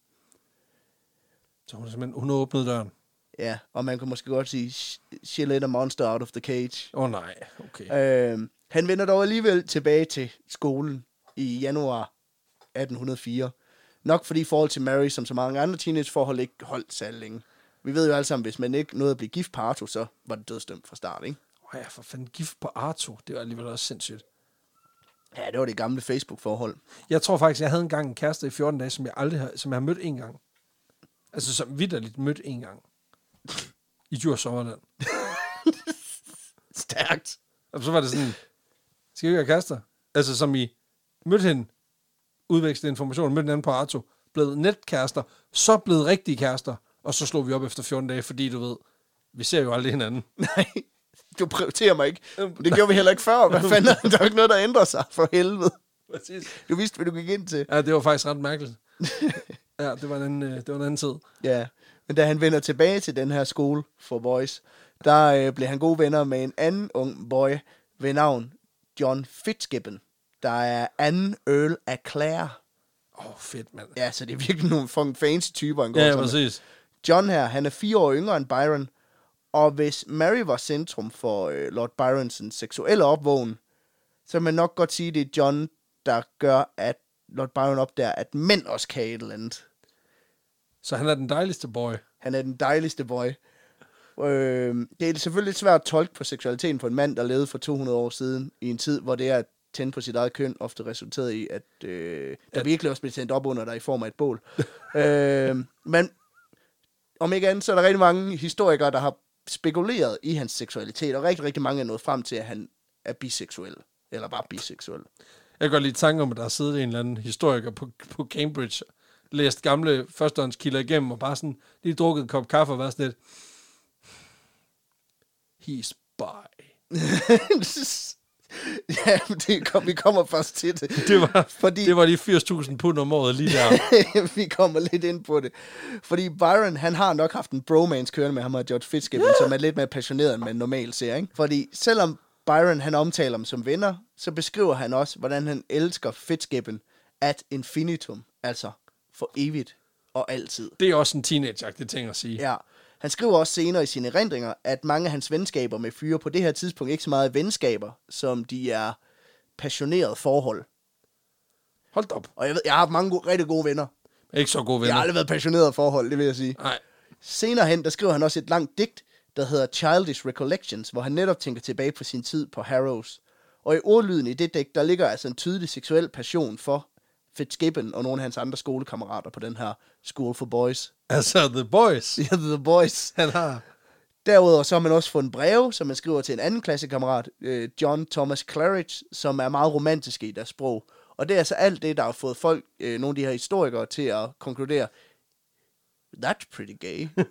Så hun simpelthen, hun åbnede døren. Ja, og man kan måske godt sige, she let a monster out of the cage. Åh oh, nej, okay. Øh, han vender dog alligevel tilbage til skolen i januar atten hundrede og fire. Nok fordi forhold til Mary, som så mange andre teenageforhold, ikke holdt særlig længe. Vi ved jo alle sammen, hvis man ikke nåede at blive gift på Arto, så var det dødsdømt fra start, ikke? Åh ja, for fanden, gift på Arto, det var alligevel også sindssygt. Ja, det var det gamle Facebook-forhold. Jeg tror faktisk, jeg havde engang en kæreste i fjorten dage, som jeg aldrig har, som jeg har mødt en gang. Altså, som vitterligt mødt en gang. I Djurs Sommerland. Stærkt. Og så var det sådan, skal vi være kærester? Altså, som I mødte hende, udvekslede information, mødte anden på Arto, blevet netkærester, så blevet rigtige kærester, og så slog vi op efter fjorten dage, fordi du ved, vi ser jo aldrig hinanden. Nej, du prioriterer mig ikke. Det gjorde vi heller ikke før. Hvad fanden, der er ikke noget, der ændrer sig, for helvede. Præcis. Du vidste, hvad du gik ind til. Ja, det var faktisk ret mærkeligt. Ja, det var en anden, det var en anden tid. Ja, men da han vender tilbage til den her skole for boys, der øh, blev han gode venner med en anden ung boy ved navn John Fitzgibbon, der er anden Earl af Clare. Åh, oh, fedt, mand. Ja, så det er virkelig nogle fucking fancy typer, han går Ja, som præcis. John her, han er fire år yngre end Byron, og hvis Mary var centrum for øh, Lord Byrons seksuelle opvågen, så kan man nok godt sige, at det er John, der gør, at Lord Byron opdager, at mænd også kan et eller andet. Så han er den dejligste boy. Han er den dejligste boy. Øh, det er selvfølgelig lidt svært at tolke på seksualiteten for en mand, der levede for to hundrede år siden, i en tid, hvor det er at tænde på sit eget køn, ofte resulterede i, at øh, der at... virkelig også blev tændt op under dig i form af et bål. øh, men om ikke andet, så er der rigtig mange historikere, der har spekuleret i hans seksualitet, og rigtig, rigtig mange er nået frem til, at han er biseksuel, eller bare biseksuel. Jeg kan godt lide tanke om, at der har siddet en eller anden historiker på, på Cambridge, læst gamle førstehåndskilder igennem, og bare sådan lige drukket en kop kaffe og været sådan lidt, he's bi. Ja, det kom, vi kommer først til det. Det var, fordi, det var lige firs tusind pund om året lige der. Vi kommer lidt ind på det. Fordi Byron, han har nok haft en bromance kørende med ham og George Fitzgibbon, yeah. som er lidt mere passioneret, end man normalt ser, ikke? Fordi selvom Byron, han omtaler dem som venner, så beskriver han også, hvordan han elsker Fitzgibbon ad infinitum, altså for evigt og altid. Det er også en teenage-agtig ting at sige. Ja. Han skriver også senere i sine erindringer, at mange af hans venskaber med fyre på det her tidspunkt ikke så meget venskaber, som de er passionerede forhold. Hold op. Og jeg ved, jeg har haft mange gode, rigtig gode venner. Ikke så gode venner. Jeg har aldrig været passionerede forhold, det vil jeg sige. Nej. Senere hen, der skriver han også et langt digt, der hedder Childish Recollections, hvor han netop tænker tilbage på sin tid på Harrows. Og i ordlyden i det digt, der ligger altså en tydelig seksuel passion for Fitzgibbon og nogle af hans andre skolekammerater på den her School for Boys. Altså, The Boys. Ja, The Boys. Han har. Derudover så har man også fået en breve, som man skriver til en anden klassekammerat, John Thomas Claridge, som er meget romantiske i deres sprog. Og det er altså alt det, der har fået folk, nogle af de her historikere, til at konkludere, that's pretty gay.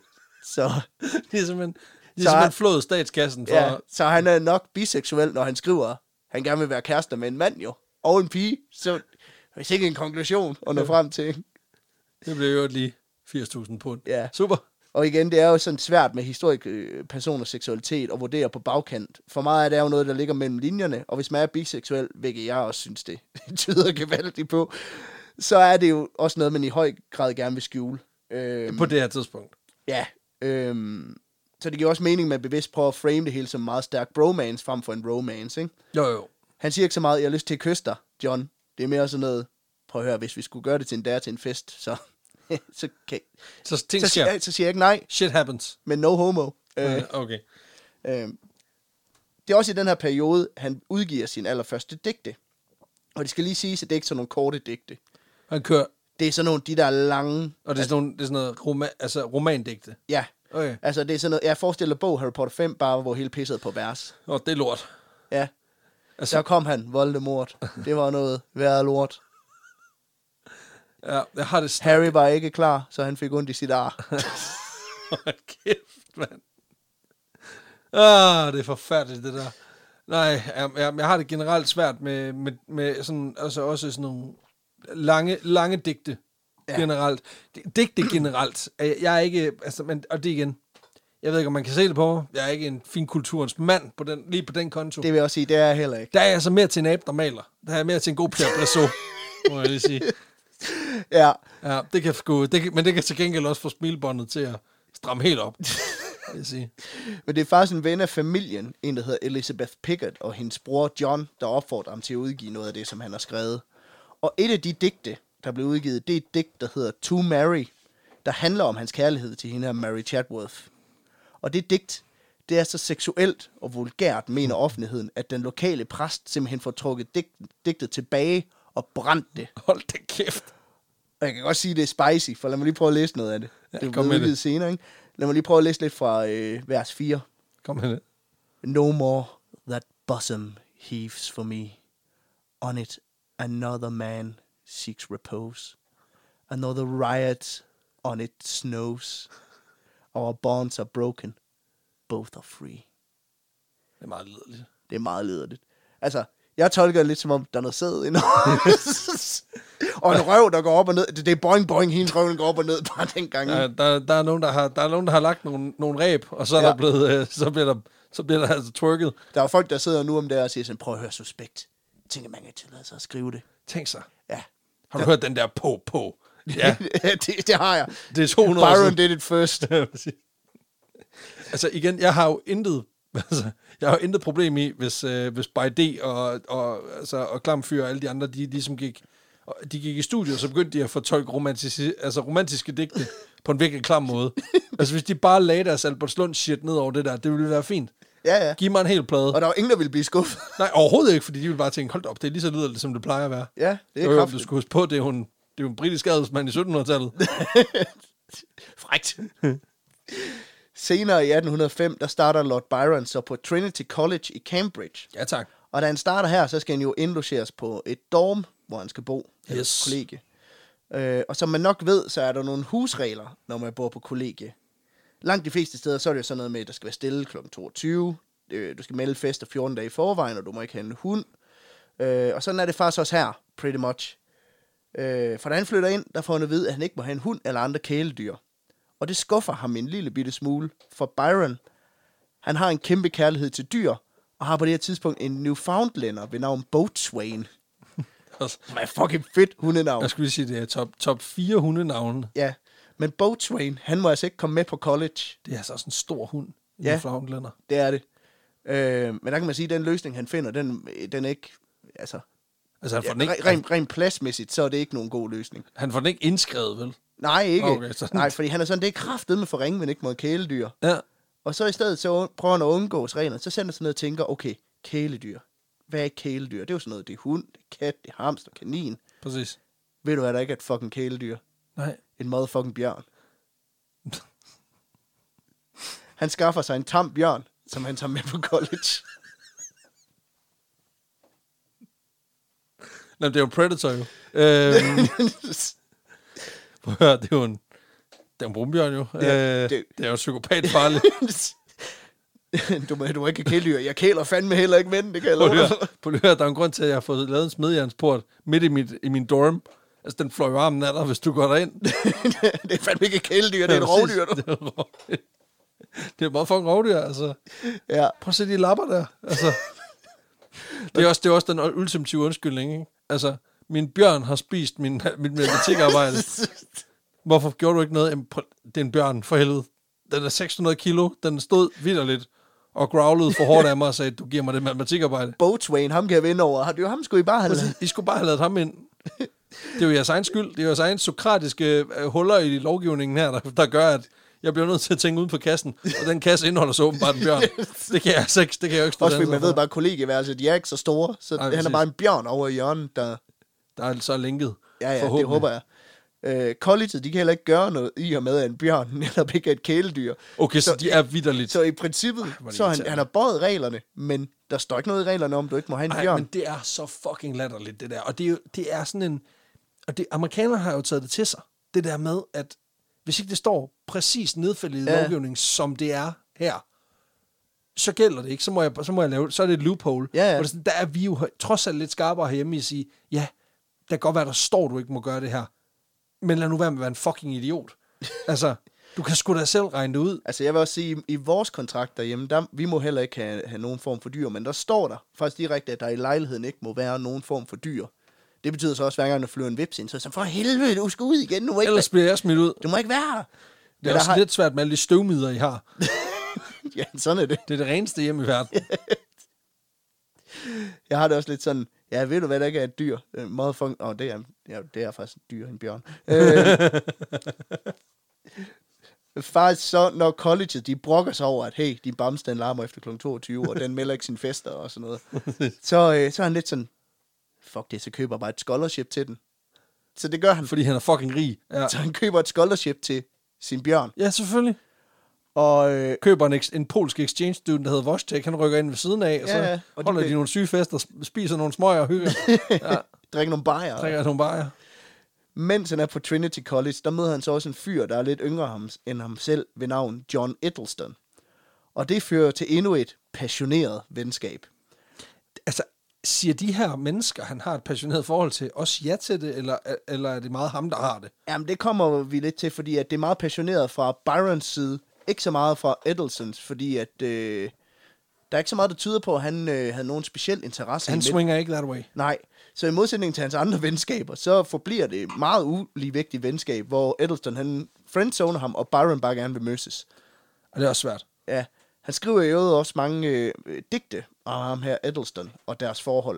Så, Det er simpelthen, det Så er er- simpelthen flået statskassen for... ja, så han er nok biseksuel, når han skriver, han gerne vil være kærester med en mand jo, og en pige. Så hvis ikke en konklusion at nå frem til. Ikke? Det blev jo lige firs tusind pund. Ja. Super. Og igen, det er jo sådan svært med historisk øh, personers seksualitet at vurdere på bagkant. For mig er det jo noget, der ligger mellem linjerne, og hvis man er biseksuel, hvilket jeg også synes, det tyder gevaldigt på, så er det jo også noget, man i høj grad gerne vil skjule. Øhm, På det her tidspunkt. Ja. Øhm, så det giver også mening, at man bevidst prøver at frame det hele som meget stærk bromance frem for en romance, ikke? Jo, jo. Han siger ikke så meget, jeg har lyst til at kysse dig, John. Det er mere sådan noget, prøv at høre, hvis vi skulle gøre det til en dag til en fest, så... så, kan, Så ting så, sker. siger, så siger jeg ikke nej, Shit happens. men no homo. Øh, Øh, okay. øh, det er også i den her periode, han udgiver sin allerførste digte. Og det skal lige siges, at det er ikke sådan nogle korte digte. Han kører... Det er sådan nogle, de der lange... Og det er sådan, nogle, det er sådan noget roma- altså, romandigte. Ja, Okay. altså det er sådan noget... Jeg forestiller bog Harry Potter fem, bare hvor hele pisset på vers. Og det er lort. Ja, Altså, så kom han, Voldemort. Det var noget værre lort. ja, jeg har det st- Harry var ikke klar, så han fik ondt i sit ar. Hold kæft, mand. Ah, det er forfærdeligt, det der. Nej, jeg, jeg, jeg har det generelt svært med, med, med sådan, altså også sådan nogle lange, lange digte Ja. ja. generelt. Digte generelt. Jeg, jeg er ikke, altså, men, og det igen, jeg ved ikke, om man kan se det på mig. Jeg er ikke en fin kulturens mand på den, lige på den konto. Det vil jeg også sige, det er jeg heller ikke. Der er jeg altså mere til en abe, der maler. Der er jeg mere til en god Pierre Bressot, må jeg lige sige. Ja, Ja, det kan sgu, det kan, men det kan til gengæld også få smilebåndet til at stramme helt op, vil jeg sige. men det er faktisk en ven af familien, en der hedder Elizabeth Pickett, og hendes bror John, der opfordrer ham til at udgive noget af det, som han har skrevet. Og et af de digte, der blev udgivet, det er et digt, der hedder To Mary, der handler om hans kærlighed til hende her Mary Chadworth. Og det digt, det er så seksuelt og vulgært, mener offentligheden, at den lokale præst simpelthen får trukket digt, digtet tilbage og brændt det. Hold da kæft. Og jeg kan godt sige, at det er spicy, for lad mig lige prøve at læse noget af det. Ja, det er kom blevet med udgivet det. senere, ikke? Lad mig lige prøve at læse lidt fra øh, vers fire. Kom med det. No more that bosom heaves for me. On it another man seeks repose. Another riot on it snows. Our bonds are broken. Both are free. Det er meget liderligt. Det er meget lederligt. Altså, jeg tolker det lidt som om, der er noget sæd inde. Og en røv, der går op og ned. Det er boing, boing, hendes røv, der går op og ned bare den gang. Ja, der, der, er nogen, der, har, der er nogen, der har lagt nogle, nogle ræb, og så er Ja. ja. der blevet, øh, så bliver der, så bliver der altså twerket. Der er folk, der sidder nu om der og siger sådan, prøv at høre suspekt. Jeg tænker, man kan tillade sig at skrive det. Tænk sig. Ja. Har du hørt den der på, på? Ja, det, det har jeg. det er to hundrede år Byron siden. did it first. Altså igen, jeg har jo intet, altså, jeg har jo intet problem i, hvis, øh, hvis By D og, og, altså, og Klamfyr og alle de andre, de ligesom gik, og de gik i studiet, så begyndte de at fortolke romantiske, altså romantiske digte på en virkelig klam måde. Altså hvis de bare lagde deres Albertslund shit ned over det der, det ville være fint. Ja, ja. Giv mig en hel plade. Og der var ingen, der ville blive skuffet. Nej, overhovedet ikke, fordi de ville bare tænke, hold da op, det er lige så lyderligt, som det plejer at være. Ja, det er Jo, jo, du kraftigt. skulle huske på, det er jo en, det er jo en britisk adelsmand i syttenhundredetallet. Frækt. Senere i atten hundrede og fem, der starter Lord Byron så på Trinity College i Cambridge. Ja, tak. Og da han starter her, så skal han jo indlogeres på et dorm, hvor han skal bo. Eller Yes. kollegie. Øh, og som man nok ved, så er der nogle husregler, når man bor på kollegie. Langt de fleste steder, så er det jo sådan noget med, at der skal være stille klokken toogtyve. Øh, Du skal melde fester fjorten dage i forvejen, og du må ikke have en hund. Øh, og sådan er det faktisk også her, pretty much. Øh, for da han flytter ind, der får han at vide, at han ikke må have en hund eller andre kæledyr. Og det skuffer ham en lille bitte smule, for Byron, han har en kæmpe kærlighed til dyr, og har på det her tidspunkt en Newfoundlander ved navn Boatswain. Som er fucking fedt hundenavn. Jeg skulle lige sige, det er top, top fire hundenavne. Ja, men Boatswain, han må altså ikke komme med på college. Det er altså også en stor hund. Ja. Ja. Newfoundlander. Det er det. Øh, men der kan man sige, at den løsning, han finder, den, den er ikke... Altså, Altså, han får, ja, den ikke, rent, rent, rent pladsmæssigt, så er det ikke nogen god løsning. han får den ikke indskrevet, vel? Nej, ikke. Okay, så- Nej, fordi han er sådan, det er kraftet med for ringe, men ikke mod kæledyr. Ja. Og så i stedet, så prøver han at undgå reglerne. Så sender han sådan noget og tænker, okay, kæledyr. Hvad er kæledyr? Det er jo sådan noget, det er hund, det er kat, det er hamster, kanin. Præcis. Ved du hvad, der ikke er et fucking kæledyr? Nej. En motherfucking bjørn. Han skaffer sig en tam bjørn, som han tager med på college. Nej, det er jo Predator, jo. Øhm, prøv at høre, det er jo en, er en brunbjørn jo. Det er, øh, det, det er jo psykopatfarligt. du, må, du må ikke kæledyr. Jeg kæler fandme heller ikke mænd, det kan jeg love dig. På det her, der er en grund til, at jeg har fået lavet en smedjernsport midt i, mit, i min dorm. Altså, den fløj jo armen af dig, hvis du går derind. Det er fandme ikke et kæledyr, det er et rovdyr. Du. Det er et rovdyr. Det er meget fucking rovdyr, altså. Ja. Prøv at se de lapper der, altså. Det er også, det er også den ultimative undskyldning, ikke? Altså, min bjørn har spist min, mit matematikarbejde. Hvorfor gjorde du ikke noget? Jamen, prøv, det er en bjørn, for helvede. Den er seks hundrede kilo, den stod vitterligt og growlede for hårdt af mig og sagde, du giver mig det matematikarbejde. Boatswain, ham kan jeg vinde over. Det er jo ham, skulle I bare have lavet. I skulle bare have lavet ham ind. Det er jo jeres egen skyld. Det er jo jeres egen sokratiske huller i lovgivningen her, der, der gør, at jeg bliver nødt til at tænke ud på kassen, og den kasse indeholder så åbenbart en bjørn. Det kan jeg, altså ikke, det kan jeg jo ikke stå. Også fordi man ved bare, at kollegieværelset, de er ikke så store, så Ej, han præcis. er bare en bjørn over i hjørnet, der... Der er så lænket. Ja, ja, det håber jeg. Øh, colleget, de kan heller ikke gøre noget i og med, at en bjørn netop ikke er et kæledyr. Okay, så, så de er vitterligt. Så i princippet, Ej, så han, han har bøjet reglerne, men der står ikke noget i reglerne om, du ikke må have en Ej, bjørn. men det er så fucking latterligt, det der. Og det er, jo, det er sådan en... Og det, amerikanerne har jo taget det til sig. Det der med, at hvis ikke det står præcis nedfældet i ja. lovgivningen, som det er her, så gælder det ikke. Så må jeg, så må jeg lave så er det et loophole. Ja, ja. Og det er sådan, der er vi jo trods alt lidt skarpere herhjemme i at sige, ja, der kan godt være, der står, du ikke må gøre det her. Men lad nu være med at være en fucking idiot. Altså, du kan sgu da selv regne det ud. Altså, jeg vil også sige, i, i vores kontrakt derhjemme, der, vi må heller ikke have, have nogen form for dyr, men der står der faktisk direkte, at der i lejligheden ikke må være nogen form for dyr. Det betyder så også, hver gang der flyver en vips ind, så er det for helvede, du skal ud igen. Du må ikke Ellers bliver jeg smidt ud. Du må ikke være her. Det er også har... lidt svært med alle de støvmider, I har. Ja, sådan er det. Det er det reneste hjemme i verden. Jeg har det også lidt sådan, ja, ved du hvad, der ikke er et dyr? Motherfucking... Åh, oh, det er, ja, det er faktisk et dyr, en bjørn. øh, faktisk så, når colleget, de brokker sig over, at hey, din bamse, den larmer efter klokken toogtyve, og den melder ikke sine fester og sådan noget. Så, øh, så er han lidt sådan, fuck det, så køber jeg bare et scholarship til den. Så det gør han. Fordi han er fucking rig. Ja. Så han køber et scholarship til sin bjørn. Ja, selvfølgelig. Og øh, køber en, en polsk exchange student, der hedder Wojtek, han rykker ind ved siden af, og så ja, og holder de, de nogle syge fester, spiser nogle smøger og hygger. Ja. Drikker nogle bajer. Drikker nogle bajer. Mens han er på Trinity College, der møder han så også en fyr, der er lidt yngre ham, end ham selv, ved navn John Eddleston. Og det fører til endnu et passioneret venskab. Altså, siger de her mennesker, han har et passioneret forhold til, også ja til det, eller, eller er det meget ham, der har det? Jamen, det kommer vi lidt til, fordi at det er meget passioneret fra Byrons side, ikke så meget fra Eddlestons, fordi at øh, der er ikke så meget, der tyder på, at han øh, havde nogen speciel interesse. Han swinger ikke that way. Nej, så i modsætning til hans andre venskaber, så forbliver det meget uligvægtigt venskab, hvor Eddleston, han friendzoner ham, og Byron bare gerne vil møses. Og det er også svært. Ja, han skriver i øvrigt også mange øh, digte af ham her, Eddleston, og deres forhold.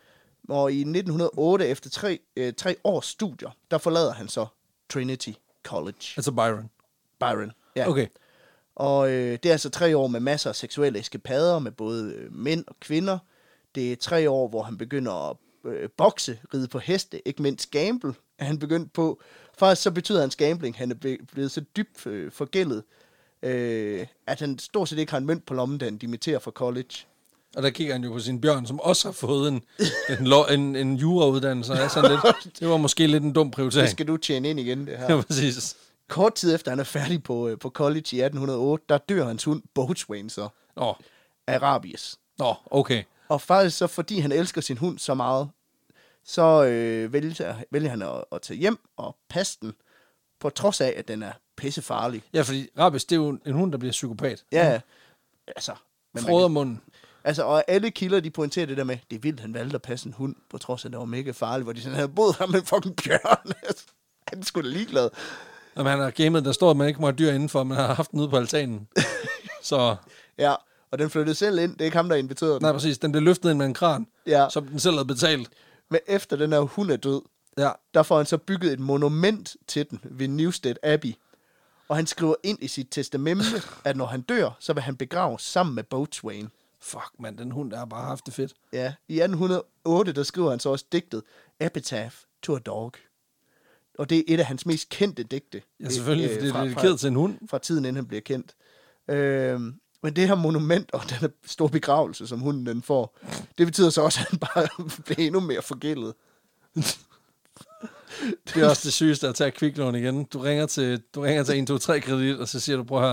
Og i nitten hundrede og otte, efter tre, øh, tre års studier, der forlader han så Trinity College. Altså Byron? Byron, ja. Okay. Og øh, det er altså tre år med masser af seksuelle eskapader med både øh, mænd og kvinder. Det er tre år, hvor han begynder at øh, bokse, ride på heste, ikke mindst gamble, er han begyndt på. Faktisk så betyder hans gambling, han er blevet så dybt øh, forgældet, øh, at han stort set ikke har en mønt på lommen, da han dimitterer fra college. Og der kigger han jo på sin bjørn, som også har fået en, en, lo- en, en jurauddannelse. Sådan lidt, det var måske lidt en dum prioritering. Det skal du tjene ind igen, det her. Ja, præcis. Kort tid efter han er færdig på, på college i atten hundrede og otte, der dør hans hund Boatswain så. Åh. Af rabies. Nå, okay. Og faktisk så, fordi han elsker sin hund så meget, så øh, vælger, vælger han at, at tage hjem og passe den, på trods af, at den er pissefarlig. Ja, fordi rabies, det er jo en hund, der bliver psykopat. Ja, ja. Altså. Frøder munden. Altså, og alle kilder, de pointerer det der med, det er vildt, han valgte at passe en hund, på trods af, at det var mega farligt, hvor de sådan havde boet ham med en fucking bjørn. Han skulle da ligeglad. Jamen, han har gamet, der står, at man ikke må have dyr indenfor, men han har haft den ude på altanen. Så... Ja, og den flyttede selv ind. Det er ikke ham, der inviterede den. Nej, præcis. Den blev løftet ind med en kran, ja. som den selv havde betalt. Men efter den her hund er død, ja. der får han så bygget et monument til den ved Newstead Abbey. Og han skriver ind i sit testamente, at når han dør, så vil han begraves sammen med Boatswain. Fuck, mand, den hund, der har bare haft det fedt. Ja, i atten hundrede og otte, der skriver han så også digtet Epitaph to a Dog. Og det er et af hans mest kendte digte. Ja, selvfølgelig, fordi det er dedikeret til en hund. Fra tiden, inden han bliver kendt. Øhm, men det her monument og den store begravelse, som hunden den får, det betyder så også, at han bare bliver endnu mere forgældet. Det er også det sygeste at tage kviklån igen. Du ringer til, du ringer til en to tre kredit, og så siger du, prøv her,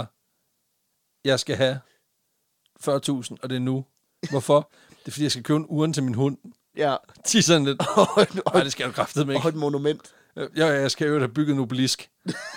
jeg skal have fyrre tusind, og det er nu. Hvorfor? Det er, fordi jeg skal købe en urne til min hund. Ja. Ti sådan lidt. Nej, det skal jeg kraftedeme ikke. Og et monument. Ja, jeg skal jo have bygget en obelisk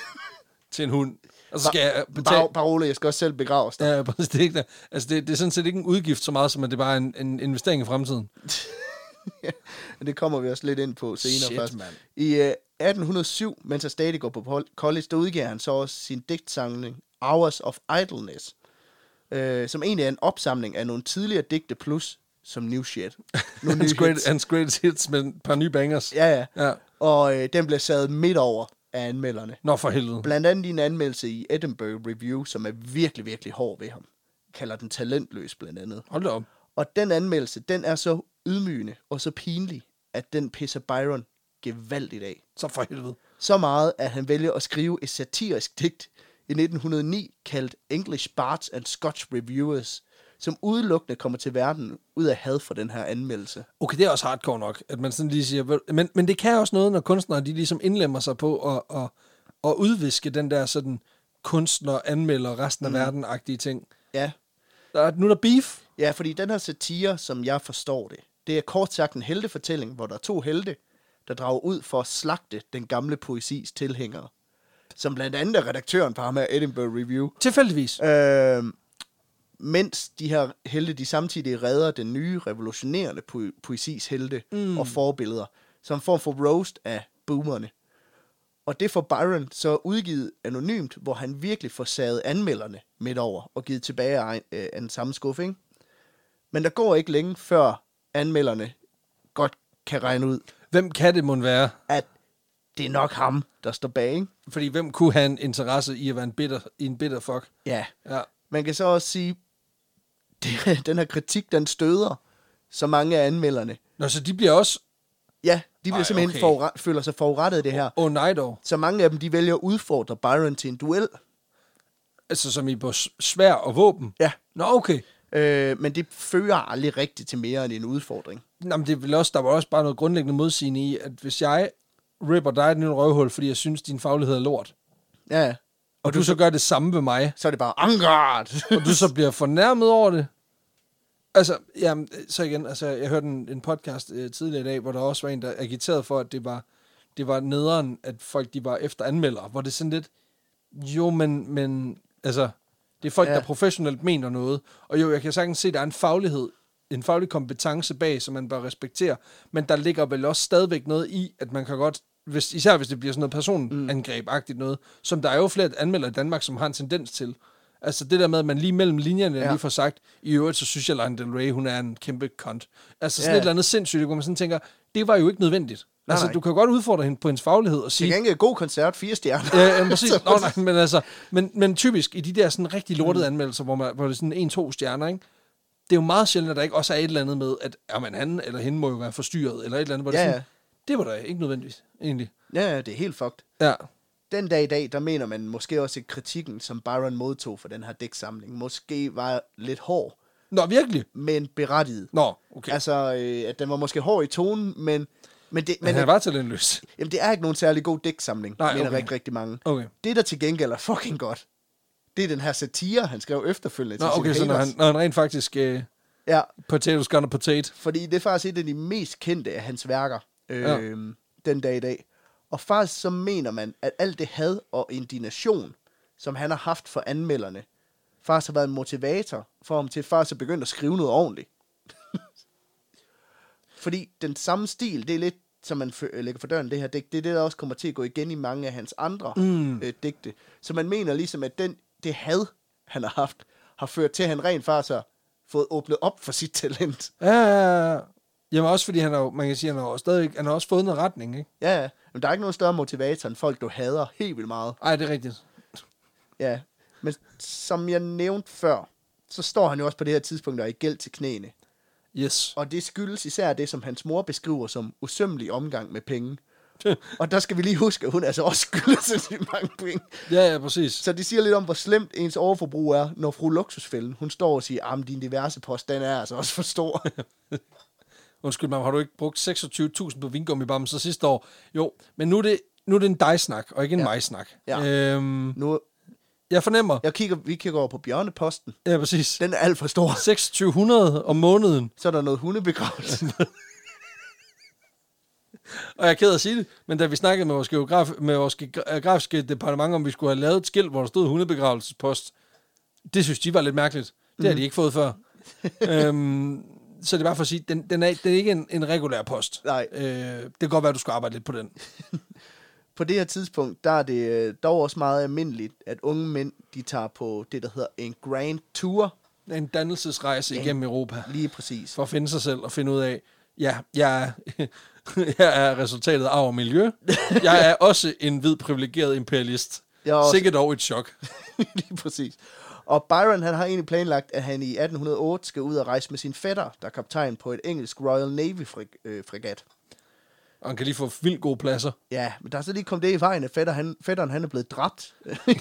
til en hund. Og så skal jeg betale... Bare, bare roligt, jeg skal også selv begraves dig. Ja, præcis. Det er, ikke, altså det, det er sådan set ikke en udgift så meget, som at det bare er en, en investering i fremtiden. Ja, det kommer vi også lidt ind på senere. Shit, først. Man. I uh, atten hundrede og syv, mens han stadig går på college, der udgiver han så også sin digtsamling Hours of Idleness, uh, som egentlig er en opsamling af nogle tidligere digte plus som new shit. Nogle hans, nye great, hits. hans greatest hits med et par nye bangers. Ja, ja. ja. Og uh, den blev sat midt over af anmelderne. Nå, for helvede. Blandt andet i en anmeldelse i Edinburgh Review, som er virkelig, virkelig hård ved ham. Kalder den talentløs blandt andet. Hold da op. Og den anmeldelse, den er så ydmygende og så pinlig, at den pisser Byron gevaldigt af. Så for helvede. Så meget, at han vælger at skrive et satirisk digt i nitten hundrede og ni, kaldt English Bards and Scotch Reviewers, som udelukkende kommer til verden ud af had for den her anmeldelse. Okay, det er også hardcore nok, at man sådan lige siger, men, men det kan også noget, når kunstnere, de ligesom indlemmer sig på at, at, at udviske den der sådan kunstner, anmelder, resten af mm. verden-agtige ting. Ja. Der er, nu er der beef. Ja, fordi den her satire, som jeg forstår det, det er kort sagt en heltefortælling, hvor der er to helte, der drager ud for at slagte den gamle poesis tilhængere. Som blandt andet er redaktøren på ham her Edinburgh Review. Tilfældigvis. Øh, mens de her helte, de samtidig redder den nye, revolutionerende po- poesis helte mm. og forbilleder, som en form for roast af boomerne. Og det får Byron så udgivet anonymt, hvor han virkelig får saget anmelderne midt over og givet tilbage af, øh, af den samme skuffe, ikke? Men der går ikke længe, før anmelderne godt kan regne ud, Hvem kan det mon være? at det er nok ham, der står bag, ikke? Fordi hvem kunne have en interesse i at være en bitter, i en bitter fuck? Ja. Ja. Man kan så også sige, det, den her kritik, den støder så mange af anmelderne. Nå, så de bliver også... Ja, de bliver Ej, simpelthen okay. forret, føler sig forurettet af det her. Åh oh, nej dog. Så mange af dem, de vælger at udfordre Byron til en duel. Altså som i på s- svær og våben? Ja. Nå, okay. Øh, men det fører aldrig rigtigt til mere end en udfordring. Nå, men det er vel også, der var også bare noget grundlæggende modsigende i, at hvis jeg ripper dig i en røvhul, fordi jeg synes, din faglighed er lort, Ja, ja. og, og du, du så gør det samme ved mig, Så er det bare, angard! og du så bliver fornærmet over det. Altså, jamen, så igen, altså, jeg hørte en, en podcast øh, tidligere i dag, hvor der også var en, der agiterede for, at det var, det var nederen, at folk, de var efter anmeldere, hvor det er sådan lidt, jo, men, men altså, det er folk, Ja. der professionelt mener noget, og jo, jeg kan sagtens se, at der er en faglighed, en faglig kompetence bag, som man bør respektere, men der ligger vel også stadigvæk noget i, at man kan godt, hvis, især hvis det bliver sådan noget personangreb-agtigt noget, som der er jo flere anmeldere i Danmark, som har en tendens til. Altså det der med, at man lige mellem linjerne ja. lige får sagt, i øvrigt, så synes jeg, Lana Del Rey, hun er en kæmpe kont. Altså sådan Ja. et eller andet sindssygt, hvor man sådan tænker, det var jo ikke nødvendigt. Nej, altså nej. du kan godt udfordre hende på hendes faglighed og Det sige... er ikke en god koncert, fire stjerner. Ja, ja, præcis. Nå, nej, men altså, men, men typisk i de der sådan rigtig lortede anmeldelser, hvor, man, hvor det er sådan en-to stjerner, ikke? Det er jo meget sjældent, at der ikke også er et eller andet med, at jamen, han eller hende må jo være forstyrret, eller et eller andet, hvor det Ja, er ja. sådan, det var da ikke nødvendigt, egentlig. Ja, det er helt fucked. Ja. Den dag i dag, der mener man måske også, at kritikken, som Byron modtog for den her digtsamling, måske var lidt hård, Nå, virkelig? men berettiget. Nå, okay. Altså, øh, at den var måske hård i tonen, men, men, det, Men men han var talentløs. jamen, det er ikke nogen særlig god digtsamling, Nej, mener okay. rigtig, rigtig mange. Okay. Det, der til gengæld er fucking godt, det er den her satire, han skrev efterfølgende Nå, til okay, sine så når han, haters. når han rent faktisk... Øh, Ja, potatoes gonna potato. fordi det er faktisk et af de mest kendte af hans værker, øh, Ja. den dag i dag. Og faktisk så mener man, at alt det had og indignation, som han har haft for anmelderne, faktisk har været en motivator for ham til faktisk at begynde at skrive noget ordentligt. Fordi den samme stil, det er lidt, som man f- lægger for døren, det her digt, det er det, der også kommer til at gå igen i mange af hans andre mm. øh, digte. Så man mener ligesom, at den, det had, han har haft, har ført til, at han rent faktisk har fået åbnet op for sit talent. Ja, ja, ja. Jamen også fordi han har jo, man kan sige, han har jo stadig, han har også fået noget retning, ikke? Ja, ja. Men der er ikke nogen større motivator end folk, du hader helt vildt meget. Ej, det er rigtigt. Ja. Men som jeg nævnte før, så står han jo også på det her tidspunkt, der er i gæld til knæene. Yes. Og det skyldes især det, som hans mor beskriver som usømmelig omgang med penge. Og der skal vi lige huske, at hun altså også skylder sig mange penge. Ja, ja, præcis. Så det siger lidt om, hvor slemt ens overforbrug er, når fru Luksusfælden, hun står og siger, at din diverse post, den er altså også for stor. Undskyld mig, har du ikke brugt seksogtyve tusind på vingummibamser sidste år? Jo, men nu er det, nu er det en dig-snak, og ikke en Ja. mig-snak. Ja. Øhm, Nu, jeg fornemmer... jeg kigger, vi kigger over på Bjørneposten. Ja, præcis. Den er alt for stor. seksogtyve hundrede om måneden. Så er der noget hundebegravelse. Og jeg er ked af at sige det, men da vi snakkede med vores, geograf, med vores geografiske departement, om vi skulle have lavet et skilt, hvor der stod hundebegravelsespost, det synes de var lidt mærkeligt. Det har de ikke fået før. øhm, så det er bare for at sige, den, den, er, den er ikke en, en regulær post. Nej. Øh, det kan godt være, at du skal arbejde lidt på den. På det her tidspunkt, der er det øh, dog også meget almindeligt, at unge mænd, de tager på det, der hedder en grand tour. En dannelsesrejse Ja. igennem Europa. Lige præcis. For at finde sig selv og finde ud af, ja, jeg er, jeg er resultatet af arv og miljø. Jeg er også en hvid privilegeret imperialist. Jeg er også- Sikkert dog et chok. Lige præcis. Og Byron, han har egentlig planlagt, at han i atten hundrede og otte skal ud og rejse med sin fætter, der er kaptajn på et engelsk Royal Navy-fregat. Og han kan lige få vildt gode pladser. Ja, men der er så lige kommet det i vejen, at fætter, han, fætteren han er blevet dræbt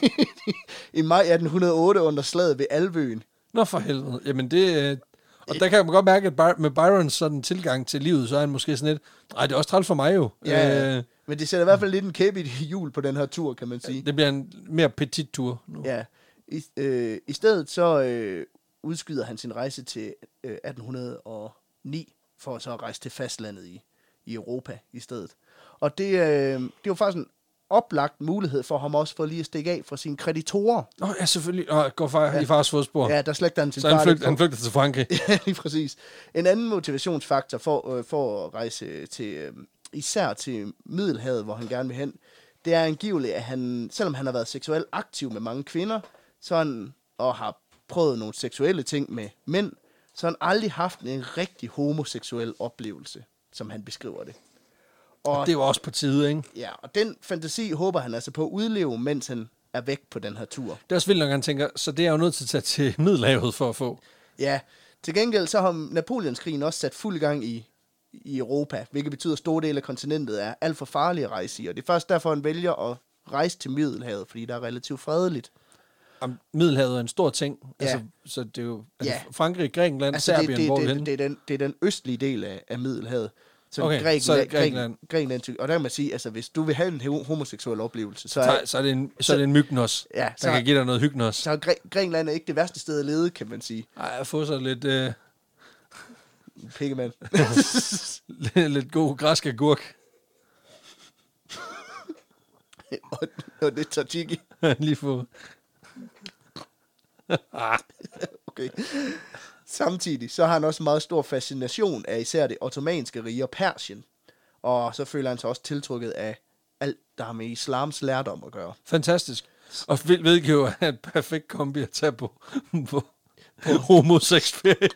i maj atten hundrede og otte under slaget ved Alvøen. Nå for helvede. Jamen det... øh, Og der kan man godt mærke, at By- med Byrons sådan tilgang til livet, så er han måske sådan lidt... Nej, det er også træls for mig jo. Ja, Øh, men det sætter i hvert fald lidt en kæp i hjul på den her tur, kan man sige. det bliver en mere petit tur nu. Ja. I, øh, I stedet så øh, udskyder han sin rejse til øh, atten hundrede og ni, for så at rejse til fastlandet i, i Europa i stedet. Og det, øh, det var faktisk en oplagt mulighed for ham også for lige at stikke af fra sine kreditorer. Nå, ja, selvfølgelig. Og går far, ja. i fars fodspor. Ja, der slægter han sin Så han, far flygt, lidt han på. flygter til Frankrig. Ja, lige præcis. En anden motivationsfaktor for, øh, for at rejse til, øh, især til Middelhavet, hvor han gerne vil hen, det er angiveligt, at han, selvom han har været seksuelt aktiv med mange kvinder, så han, og har prøvet nogle seksuelle ting med mænd, så har han aldrig haft en rigtig homoseksuel oplevelse, som han beskriver det. Og, Det er jo også på tide, ikke? ja, og den fantasi håber han altså på at udleve, mens han er væk på den her tur. Det er også vildt, når han tænker, så det er jo nødt til at tage til Middelhavet for at få. Ja, til gengæld så har Napoleonskrigen også sat fuld gang i, i Europa, hvilket betyder, at store dele af kontinentet er alt for farlige at rejse i. Og det er først derfor, han vælger at rejse til Middelhavet, fordi der er relativt fredeligt. Jamen, Middelhavet er en stor ting. Ja. Altså, så det er jo altså, Ja. Frankrig, Grækenland, Altså, det, Serbien, det, hvor er vi det, henne? det, er den, det er den østlige del af, af Middelhavet. Så Okay, Grækenland, så er det Grækenland. Grækenland. Grækenland. Og der kan man sige, altså hvis du vil have en ho- homoseksuel oplevelse, så er, Så, så er det en, så er det en mygnos, Ja, der så- kan give dig noget hygnos. så er Græ- Grækenland er ikke det værste sted at lede, kan man sige. Ej, jeg får så lidt, øh, Pikkemand. lidt god græsk agurk. og, og det er tzatziki. Lige få. Okay. Samtidig så har han også en meget stor fascination af især det ottomanske rige og Persien. Og så føler han sig også tiltrykket af alt, der har med islams lærdom at gøre. Fantastisk. Og ved, ved jo, at et perfekt kombi at tage på, på, på homosexferie.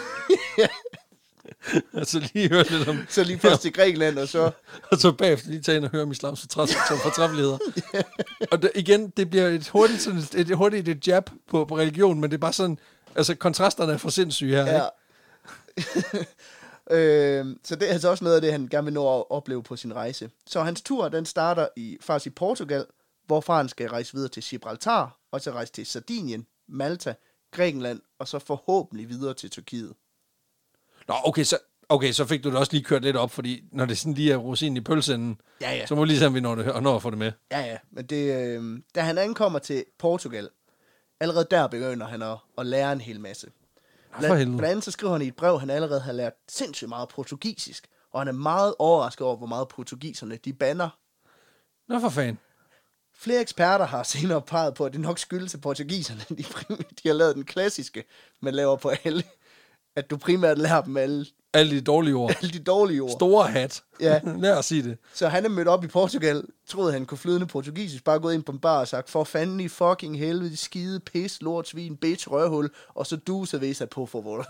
Altså lige høre lidt om... Så lige først til Grækenland, og så... Og så bagefter lige tage ind og høre om islams fortræffeligheder. Og det, igen, det bliver et hurtigt, sådan, et, et hurtigt et jab på, på religion, men det er bare sådan... Altså, kontrasterne er for sindssyge her, Ja. ikke? øh, så det er altså også noget af det, han gerne vil nå at opleve på sin rejse. Så hans tur, den starter i, faktisk i Portugal, hvorfra han skal rejse videre til Gibraltar, og så rejse til Sardinien, Malta, Grækenland, og så forhåbentlig videre til Tyrkiet. Nå, okay, så, okay, så fik du det også lige kørt lidt op, fordi når det sådan lige er rosinen i pølseenden, Ja, ja. så må vi lige se, om vi når, det, og når at få det med. Ja, ja, men det, øh, da han ankommer til Portugal, allerede der begynder han at, at lære en hel masse. for Blandt, helvede. blandt andet så skriver han i et brev, at han allerede har lært sindssygt meget portugisisk, og han er meget overrasket over, hvor meget portugiserne de banner. Nå, for fanden. Flere eksperter har senere peget på, at det nok skyldes af portugiserne. De, prim- de har lavet den klassiske, man laver på alle. At du primært lærer dem alle, Alle de dårlige ord. alle de dårlige ord. Store hat. Ja. Lad os sige det. Så han er mødt op i Portugal, troede han kunne flydende portugisisk, bare gået ind på en bar og sagt, for fanden i fucking helvede, skide, pis, lort, svin, bitch, røvhul, og så du cerveza på for hvor.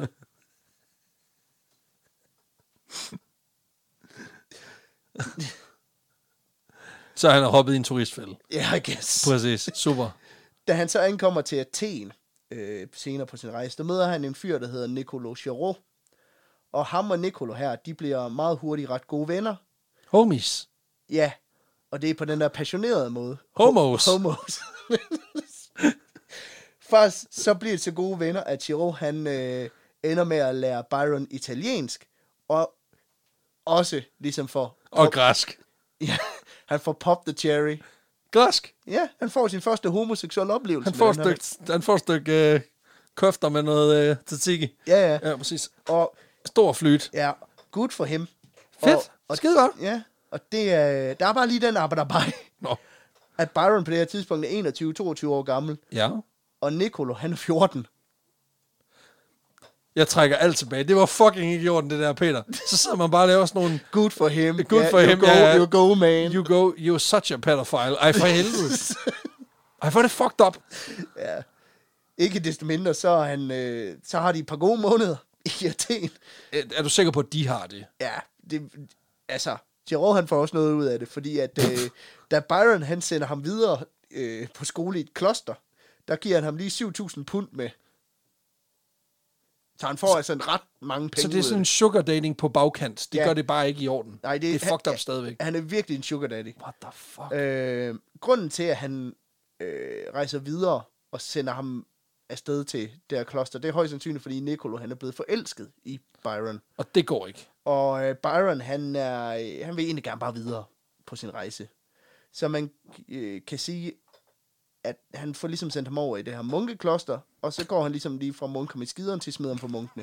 Så han har hoppet i en turistfælde. Ja, I guess. Præcis. Super. Da han så ankommer til Athen, øh, senere på sin rejse, der møder han en fyr, der hedder Nicolo Giraud. Og ham og Nicolo her, de bliver meget hurtigt ret gode venner. Homies. Ja, og det er på den der passionerede måde. Homos. Homos. Først så bliver det så gode venner, at Giraud han øh, ender med at lære Byron italiensk, og også ligesom for... Og græsk. Ja, han får pop the cherry. Græsk? Ja, han får sin første homoseksuelle oplevelse. Han får et stykke, han får et stykke øh, køfter med noget øh, tzatziki. Ja, ja. Ja, præcis. Og, Stor flyt. ja, good for him. Fedt. Og, og skide godt. Ja, og det er, der er bare lige den arbejderbej, Nå. at Byron på det her tidspunkt er enogtyve til toogtyve år gammel, Ja. og Nicolo, han er fjorten. Jeg trækker alt tilbage. Det var fucking ikke i orden, det der, Peter. Så sidder man bare og laver sådan nogle... Good for him. Good yeah, for you him, Go, ja. You go, man. You go, you're such a pedophile. Ej, for helvede. Ej, hvor er det fucked up. Ja. Ikke desto mindre, så, er han, øh, så har de et par gode måneder i Athen. Er, er du sikker på, at de har det? Ja, det, altså, Giraud han får også noget ud af det, fordi at øh, da Byron han sender ham videre øh, på skole i et kloster, der giver han ham lige syv tusind pund med. Så han får altså en ret mange penge. Så det er sådan en sugar dating på bagkant. Det Ja. gør det bare ikke i orden. Nej, det, det er fucked han, up stadigvæk. Han er virkelig en sugar daddy. What the fuck? Øh, grunden til, at han øh, rejser videre og sender ham afsted til det her kloster, det er højst sandsynligt, fordi Nicolo han er blevet forelsket i Byron. Og det går ikke. Og øh, Byron, han, er, øh, han vil egentlig gerne bare videre på sin rejse. Så man øh, kan sige, at han får ligesom sendt ham over i det her munkekloster, og så går han ligesom lige fra munker med skideren til smideren på munkene.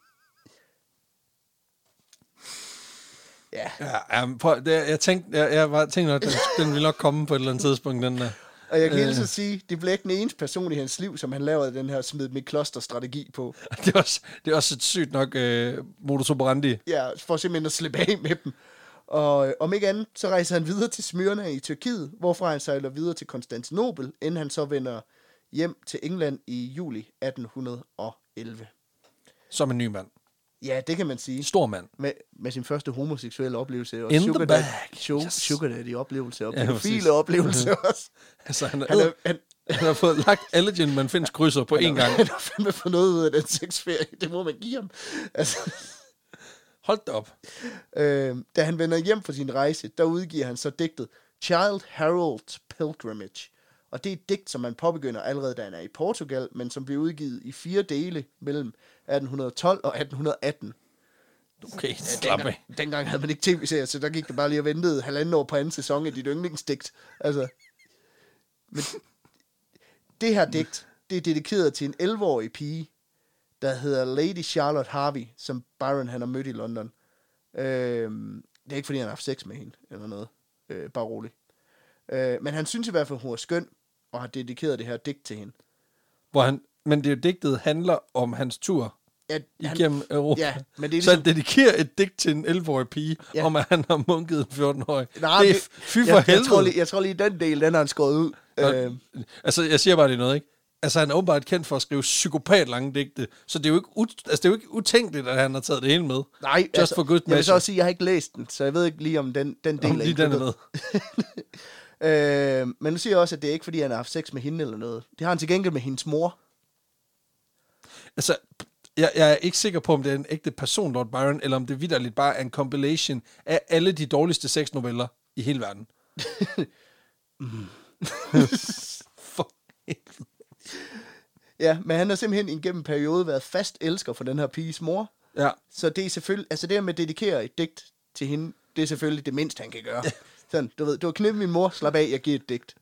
Ja. Ja, ja prøv, det, jeg tænkte, jeg, jeg var, tænkte at den, den ville nok komme på et eller andet tidspunkt, den der. Og jeg kan Øh. hele sige, det blev ikke den eneste person i hans liv, som han lavede den her smid med kloster-strategi på. Det er også, det er også et sygt nok øh, modus operandi. Ja, for simpelthen at slippe af med dem. Og øh, om ikke andet, så rejser han videre til Smyrna i Tyrkiet, hvorfra han sejler videre til Konstantinopel, inden han så vender hjem til England i juli atten elleve. Som en ny mand. Ja, det kan man sige. Stor mand. Med, med sin første homoseksuelle oplevelse. Og In sugar the bag. Daddy, show, Yes. sugar daddy-oplevelse og Ja, pædofile præcis. oplevelse også. Altså, han, Han, er, er, han, han har fået lagt alle Gentleman Finns krydser på én gang. han har fandme fået noget ud af den sexferie. Det må man give ham. Altså, Hold da op. øh, da han vender hjem fra sin rejse, der udgiver han så digtet Child Harold's Pilgrimage. Og det er et digt, som man påbegynder allerede, da han er i Portugal, men som bliver udgivet i fire dele mellem atten tolv og atten atten. Okay, Ja, slap af. dengang, dengang havde man ikke tv-serier, så der gik det bare lige og ventede halvanden år på anden sæson af dit yndlingsdigt. Altså, men det her digt, det er dedikeret til en elleve-årig pige, der hedder Lady Charlotte Harvey, som Byron han har mødt i London. Øhm, det er ikke fordi, han har haft sex med hende, eller noget. Øh, bare roligt. Øh, men han synes i hvert fald, hun er skøn, og har dedikeret det her digt til hende. Hvor han, men det er jo digtet handler om hans tur Ja, han, igennem Europa. ja, men det er Så ligesom, han dedikerer et digt til en elleve-årig pige, Ja. ja. om at han har munket en fjorten-årig. nej, det er det- fy for jeg, jeg, helvede. tror lige, jeg tror lige, den del, den har han skåret ud. Nå, Øh, Altså, jeg siger bare, det er noget, ikke? Altså, han er åbenbart kendt for at skrive psykopat lange digte, så det er jo ikke, ut- altså, det er jo ikke utænkeligt, at han har taget det hele med. nej, Just altså, for good jeg vil så measure. også sige, at jeg har ikke læst den, så jeg ved ikke lige, om den, den del Om lige den er med. øh, men nu siger jeg også, at det er ikke, fordi han har haft sex med hende eller noget. Det har han til gengæld med hendes mor. Altså, jeg, jeg er ikke sikker på, om det er en ægte person, Lord Byron, eller om det vitterligt bare er en compilation af alle de dårligste sexnoveller i hele verden. For helvede. Ja, men han har simpelthen igennem en periode været fast elsker for den her piges mor. Ja, Så det er selvfølgelig, altså det her med at dedikere et digt til hende, det er selvfølgelig det mindste, han kan gøre. Sådan, du ved, du har knippet min mor, slap af, jeg giver et digt.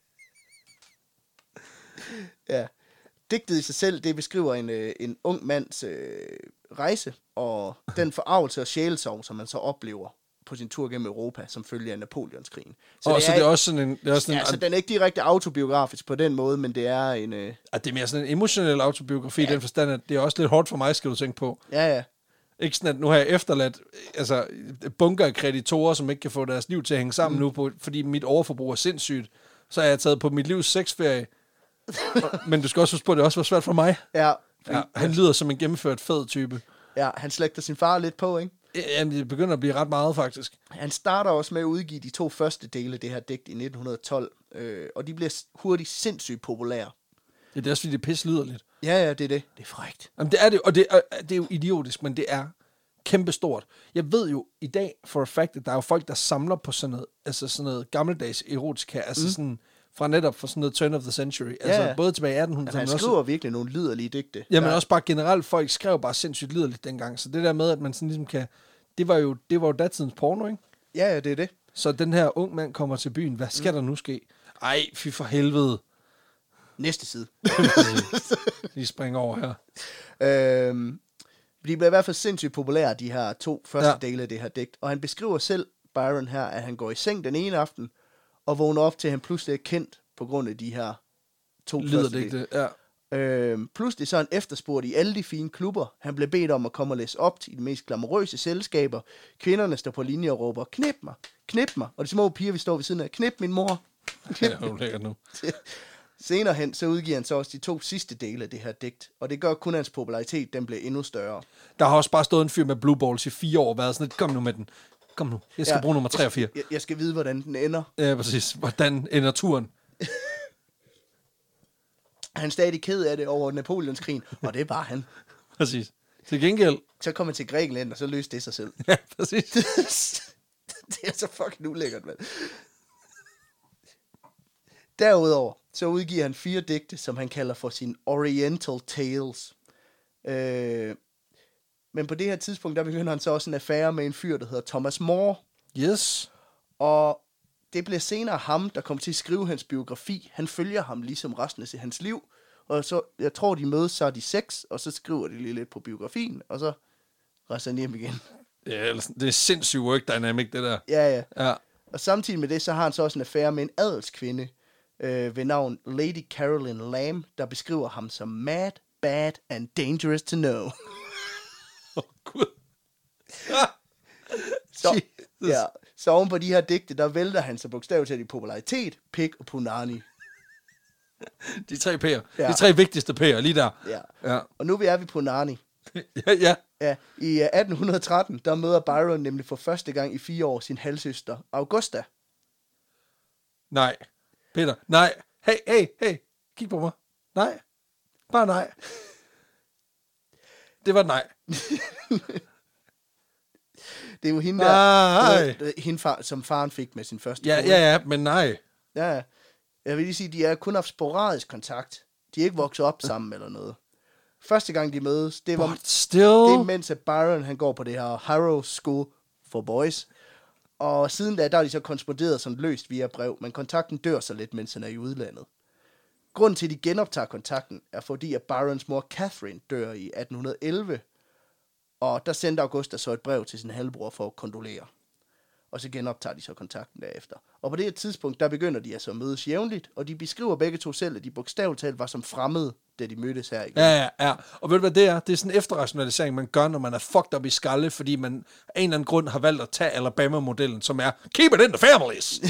Ja. Digtet i sig selv, det beskriver en, øh, en ung mands øh, rejse, og den forarvelse og sjælesorg, som man så oplever på sin tur gennem Europa, som følge af Napoleonskrigen. så, og det, så det er også sådan en... Det er, også sådan Ja, en, altså, den er ikke direkte autobiografisk på den måde, men det er en... Øh, at det er mere sådan en emotionel autobiografi, ja. I den forstand, at det er også lidt hårdt for mig, skal du tænke på. ja, ja. Ikke sådan, at nu har jeg efterladt altså, bunker af kreditorer, som ikke kan få deres liv til at hænge sammen mm. nu, på, fordi mit overforbrug er sindssygt. Så er jeg taget på mit livs sexferie. Men du skal også huske på, at det også var svært for mig. Ja, Ja, han lyder som en gennemført fed type. ja, han slægter sin far lidt på, ikke? Jamen, det begynder at blive ret meget, faktisk. Han starter også med at udgive de to første dele af det her digt i nitten tolv, øh, og de bliver hurtigt sindssygt populære. Ja, det er også, fordi det er pisse lyderligt. Ja, ja, det er det. Det er frækt. Jamen, det er det, og det er, det er jo idiotisk, men det er kæmpestort. Jeg ved jo i dag for a fact, at der er jo folk, der samler på sådan noget, altså sådan noget gammeldags erotika, altså mm. sådan fra netop for sådan noget turn of the century, Ja, altså ja. både tilbage i attenhundredet, Han men skriver også, virkelig nogle liderlige digte. jamen Der- også bare generelt, folk skrev bare sindssygt lyderligt dengang, så det der med, at man sådan ligesom kan det var jo, det var jo datidens porno, ikke? Ja, ja, det er det. Så den her ung mand kommer til byen. Hvad skal mm. der nu ske? Ej, fy for helvede. Næste side. De springer over her. Øhm, de bliver i hvert fald sindssygt populære, de her to første ja. dele af det her digt. Og han beskriver selv, Byron her, at han går i seng den ene aften, og vågner op til, at han pludselig er kendt på grund af de her to Lyder første det ikke det? Ja. Øhm, pludselig så er han efterspurgt i alle de fine klubber. Han blev bedt om at komme og læse op til de mest glamourøse selskaber. Kvinderne står på linje og råber, knip mig, knip mig. Og de små piger, vi står ved siden af, knip min mor. Knip. Ja, hun lækker nu. Senere hen, så udgiver han så også de to sidste dele af det her digt. Og det gør kun hans popularitet, den bliver endnu større. Der har også bare stået en fyr med Blue Balls i fire år og været sådan lidt, kom nu med den. Kom nu, jeg skal ja, bruge nummer tre og fire. Jeg, jeg skal vide, hvordan den ender. Ja, præcis. Hvordan ender turen? Han er stadig ked af det over Napoleonskrigen, og det er bare han. Præcis. Til gengæld... Så kommer han til Grækenland, og så løser det sig selv. Ja, præcis. Det er så fucking ulækkert, mand. Derudover, så udgiver han fire digte, som han kalder for sine Oriental Tales. Øh, men på det her tidspunkt, der begynder han så også en affære med en fyr, der hedder Thomas More. Yes. Og det bliver senere ham, der kommer til at skrive hans biografi. Han følger ham ligesom resten af hans liv. Og så, jeg tror, de mødes, så er de seks, og så skriver de lige lidt på biografien, og så rejser han hjem igen. Ja, det er sindssygt work dynamic, det der. Ja, ja. Ja. Og samtidig med det, så har han så også en affære med en adelskvinde øh, ved navn Lady Caroline Lamb, der beskriver ham som mad, bad and dangerous to know. Åh, oh, gud. så, ja, så oven på de her digte, der vælter han så bogstaveligt til i popularitet, pik og punani. De tre P'er. Ja. De tre vigtigste P'er, lige der. Ja. Ja. Og nu er vi på Nani. ja, ja. Ja, i atten tretten, der møder Byron nemlig for første gang i fire år sin halvsøster, Augusta. Nej. Peter, nej. Hey, hey, hey. Kig på mig. Nej. Bare nej. Det var nej. Det er jo hende der, der hende far, som faren fik med sin første ja, kone. ja, ja, men nej. Ja, jeg vil lige sige, de har kun haft sporadisk kontakt. De er ikke vokset op sammen eller noget. Første gang de mødes, det var But still... det er, mens at Byron han går på det her Harrow School for Boys. Og siden da, der er de så korresponderet sådan løst via brev, men kontakten dør så lidt, mens han er i udlandet. Grunden til, at de genoptager kontakten, er fordi, at Byrons mor Catherine dør i atten elleve. Og der sendte Augusta så et brev til sin halvbror for at kondolere. Og så genoptager de så kontakten derefter. Og på det her tidspunkt, der begynder de altså at mødes jævnligt, og de beskriver begge to selv, at de bogstaveligt talt var som fremmede, da de mødtes her igen. Ja, ja, ja. Og ved du hvad det er? Det er sådan en efterrationalisering, man gør, når man er fucked up i skalle, fordi man af en eller anden grund har valgt at tage Alabama-modellen, som er keep it in the families.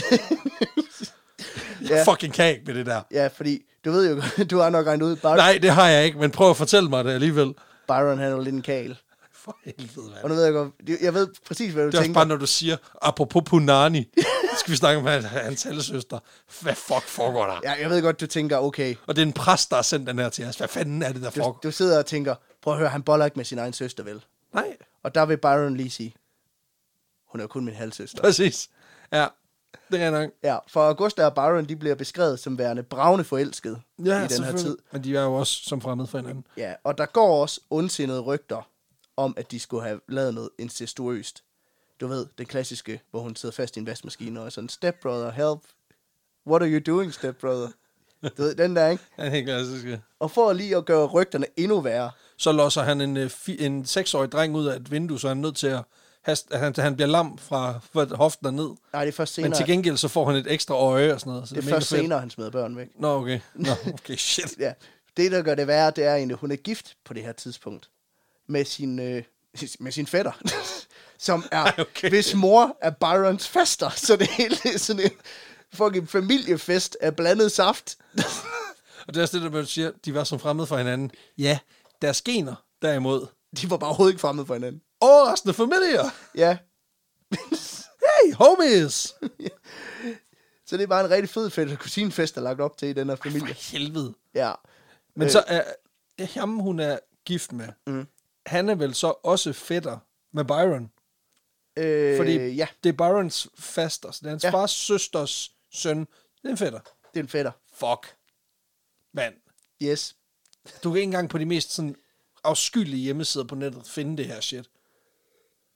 Jeg fucking kan ikke med det der. Ja, fordi du ved jo, du har nok regnet ud. Byron, Nej, det har jeg ikke, men prøv at fortælle mig det alligevel. Byron, han er jo lidt en kagel. For helvede, mand. Og nu ved jeg godt, jeg ved præcis, hvad du tænker. Det er tænker. også bare, når du siger, apropos Punani, skal vi snakke om hans halvsøster. Hvad fuck foregår der? Ja, jeg ved godt, du tænker, okay. Og det er en præst, der har sendt den her til os. Hvad fanden er det, der foregår? Du, du sidder og tænker, prøv at høre, han boller ikke med sin egen søster, vel? Nej. Og der vil Byron lige sige, hun er jo kun min halvsøster. Præcis. Ja, det er nok. Ja, for Augusta og Byron, de bliver beskrevet som værende bravne forelskede ja, i den her tid. Men de er jo også som fremmede for hinanden. Ja, og der går også ondsindede rygter om, at de skulle have lavet noget incestuøst. Du ved, den klassiske, hvor hun sidder fast i en vaskemaskine og er sådan, stepbrother, help. What are you doing, stepbrother? Du ved, den der, ikke? Ja, helt klassiske. Og for lige at gøre rygterne endnu værre. Så losser han en, en seksårig dreng ud af et vindue, så han er nødt til at, hast, at han, han bliver lam fra, fra hoften og ned. Nej, det er først senere. Men til gengæld så får han et ekstra øje og sådan noget. Så det er, det er først senere, han smider børn væk. Nå, okay. Nå, okay, shit. Ja. Det, der gør det værre, det er egentlig, hun er gift på det her tidspunkt. Med sin, øh, med sin fætter. Som er, okay. Hvis mor er Byrons faster. Så det hele er sådan en fucking familiefest af blandet saft. Og det er også det, der man siger, de var som fremmede for hinanden. Ja, deres gener derimod. De var bare overhovedet ikke fremmede for hinanden. Overraskende familier. Ja. Hey, homies. Så det er bare en rigtig fed fætter kusinefest, der er lagt op til i den her familie. Ej, for helvede. Ja. Men øh. så er ham, hun er gift med. Mm. Han er vel så også fætter med Byron. Øh, Fordi ja. det er Byrons faster, så det er hans ja. fars søsters søn. Det er en fætter. Det er en fætter. Fuck. Mand. Yes. Du kan ikke engang på de mest sådan afskyelige hjemmesider på nettet finde det her shit.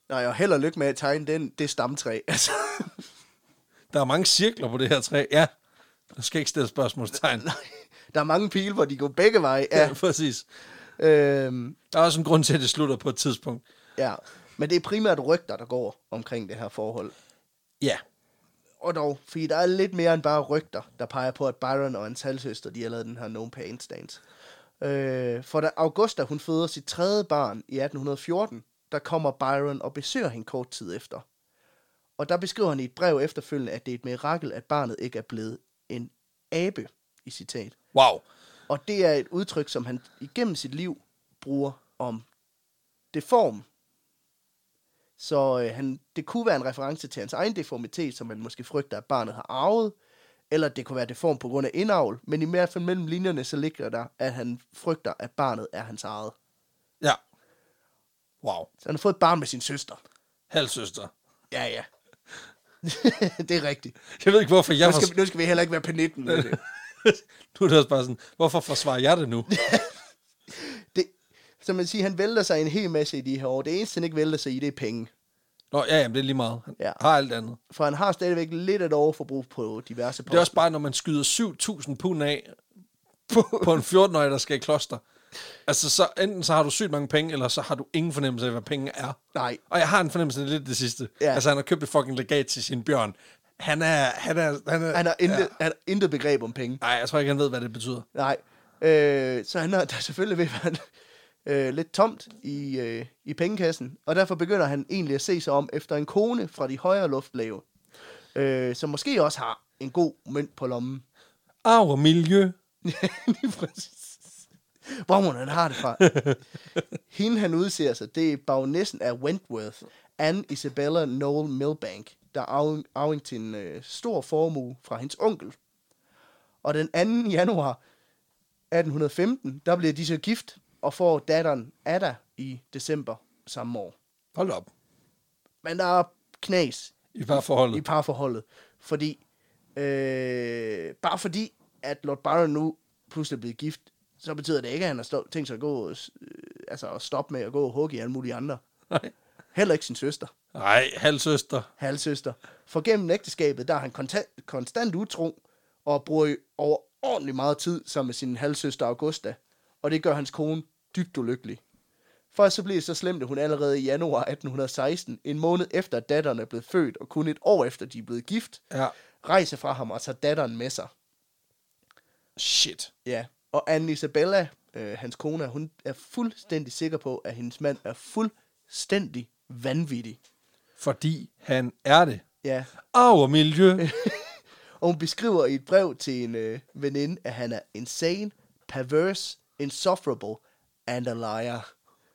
Nej, og held og lykke med at tegne den, det stamtræ. Altså. Der er mange cirkler på det her træ. Ja, du skal ikke stille spørgsmålstegn. Nej, der er mange pile, hvor de går begge veje. Ja, ja præcis. Øhm, der er også en grund til, at det slutter på et tidspunkt. Ja, men det er primært rygter, der går omkring det her forhold. Ja. Og dog, fordi der er lidt mere end bare rygter, der peger på, at Byron og hans halvsøster, de har lavet den her No Pain Dance. Øh, for da Augusta, hun føder sit tredje barn i atten fjorten, der kommer Byron og besøger hende kort tid efter. Og der beskriver han i et brev efterfølgende, at det er et mirakel, at barnet ikke er blevet en abe, i citat. Wow. Og det er et udtryk, som han igennem sit liv bruger om deform. Så øh, han, det kunne være en reference til hans egen deformitet, som man måske frygter, at barnet har arvet, eller det kunne være deform på grund af indavl, men i hvert fald mellem linjerne, så ligger der, at han frygter, at barnet er hans eget. Ja. Wow. Så han har fået et barn med sin søster. Halvsøster. Ja, ja. Det er rigtigt. Jeg ved ikke, hvorfor jeg... Nu skal, vi, nu skal vi heller ikke være på nitten med det. Nu er det også bare sådan, hvorfor forsvarer jeg det nu? det, som man siger, han vælter sig en hel masse i de her år. Det eneste, han ikke vælter sig i, det er penge. Nå, ja, jamen, det er lige meget. Han ja. har alt andet. For han har stadigvæk lidt et overforbrug på diverse poster. Det er også bare, når man skyder syv tusind pund af på, på en fjorten-årig, der skal i kloster. Altså, så enten så har du sygt mange penge, eller så har du ingen fornemmelse af, hvad penge er. Nej. Og jeg har en fornemmelse af lidt det sidste. Ja. Altså, han har købt et fucking legat til sin bjørn. Han er... Han, er, han, er, han har intet, ja. han har intet begreb om penge. Nej, jeg tror ikke, han ved, hvad det betyder. Nej. Øh, så han har der selvfølgelig ved være øh, lidt tomt i, øh, i pengekassen, og derfor begynder han egentlig at se sig om efter en kone fra de højere luftlave, øh, som måske også har en god mønt på lommen. Arv og miljø. Lige præcis. Hvor må han har det fra? Hende han udser sig, det er baronessen af Wentworth, Anne Isabella Noel Milbank, der er arving til en øh, stor formue fra hendes onkel. Og den anden januar atten femten, der bliver de så gift og får datteren Ada i december samme år. Hold op. Men der er knas i parforholdet. I parforholdet, fordi øh, bare fordi at Lord Byron nu pludselig er blevet gift, så betyder det ikke, at han har stå- tænkt sig at gå øh, altså at stoppe med at gå og hugge i alle mulige andre. Nej. Heller ikke sin søster. Nej, halvsøster. Halvsøster. For gennem ægteskabet, der er han konta- konstant utro, og bruger overordentlig meget tid sammen med sin halvsøster Augusta, og det gør hans kone dybt ulykkelig. For så bliver det så slemt, at hun allerede i januar atten seksten, en måned efter at datteren er blevet født, og kun et år efter de er blevet gift, ja. rejser fra ham og tager datteren med sig. Shit. Ja, og Anne Isabella, øh, hans kone, hun er fuldstændig sikker på, at hendes mand er fuldstændig vanvittig. Fordi han er det. Ja. Arv og miljø. Og hun beskriver i et brev til en øh, veninde, at han er insane, perverse, insufferable and a liar.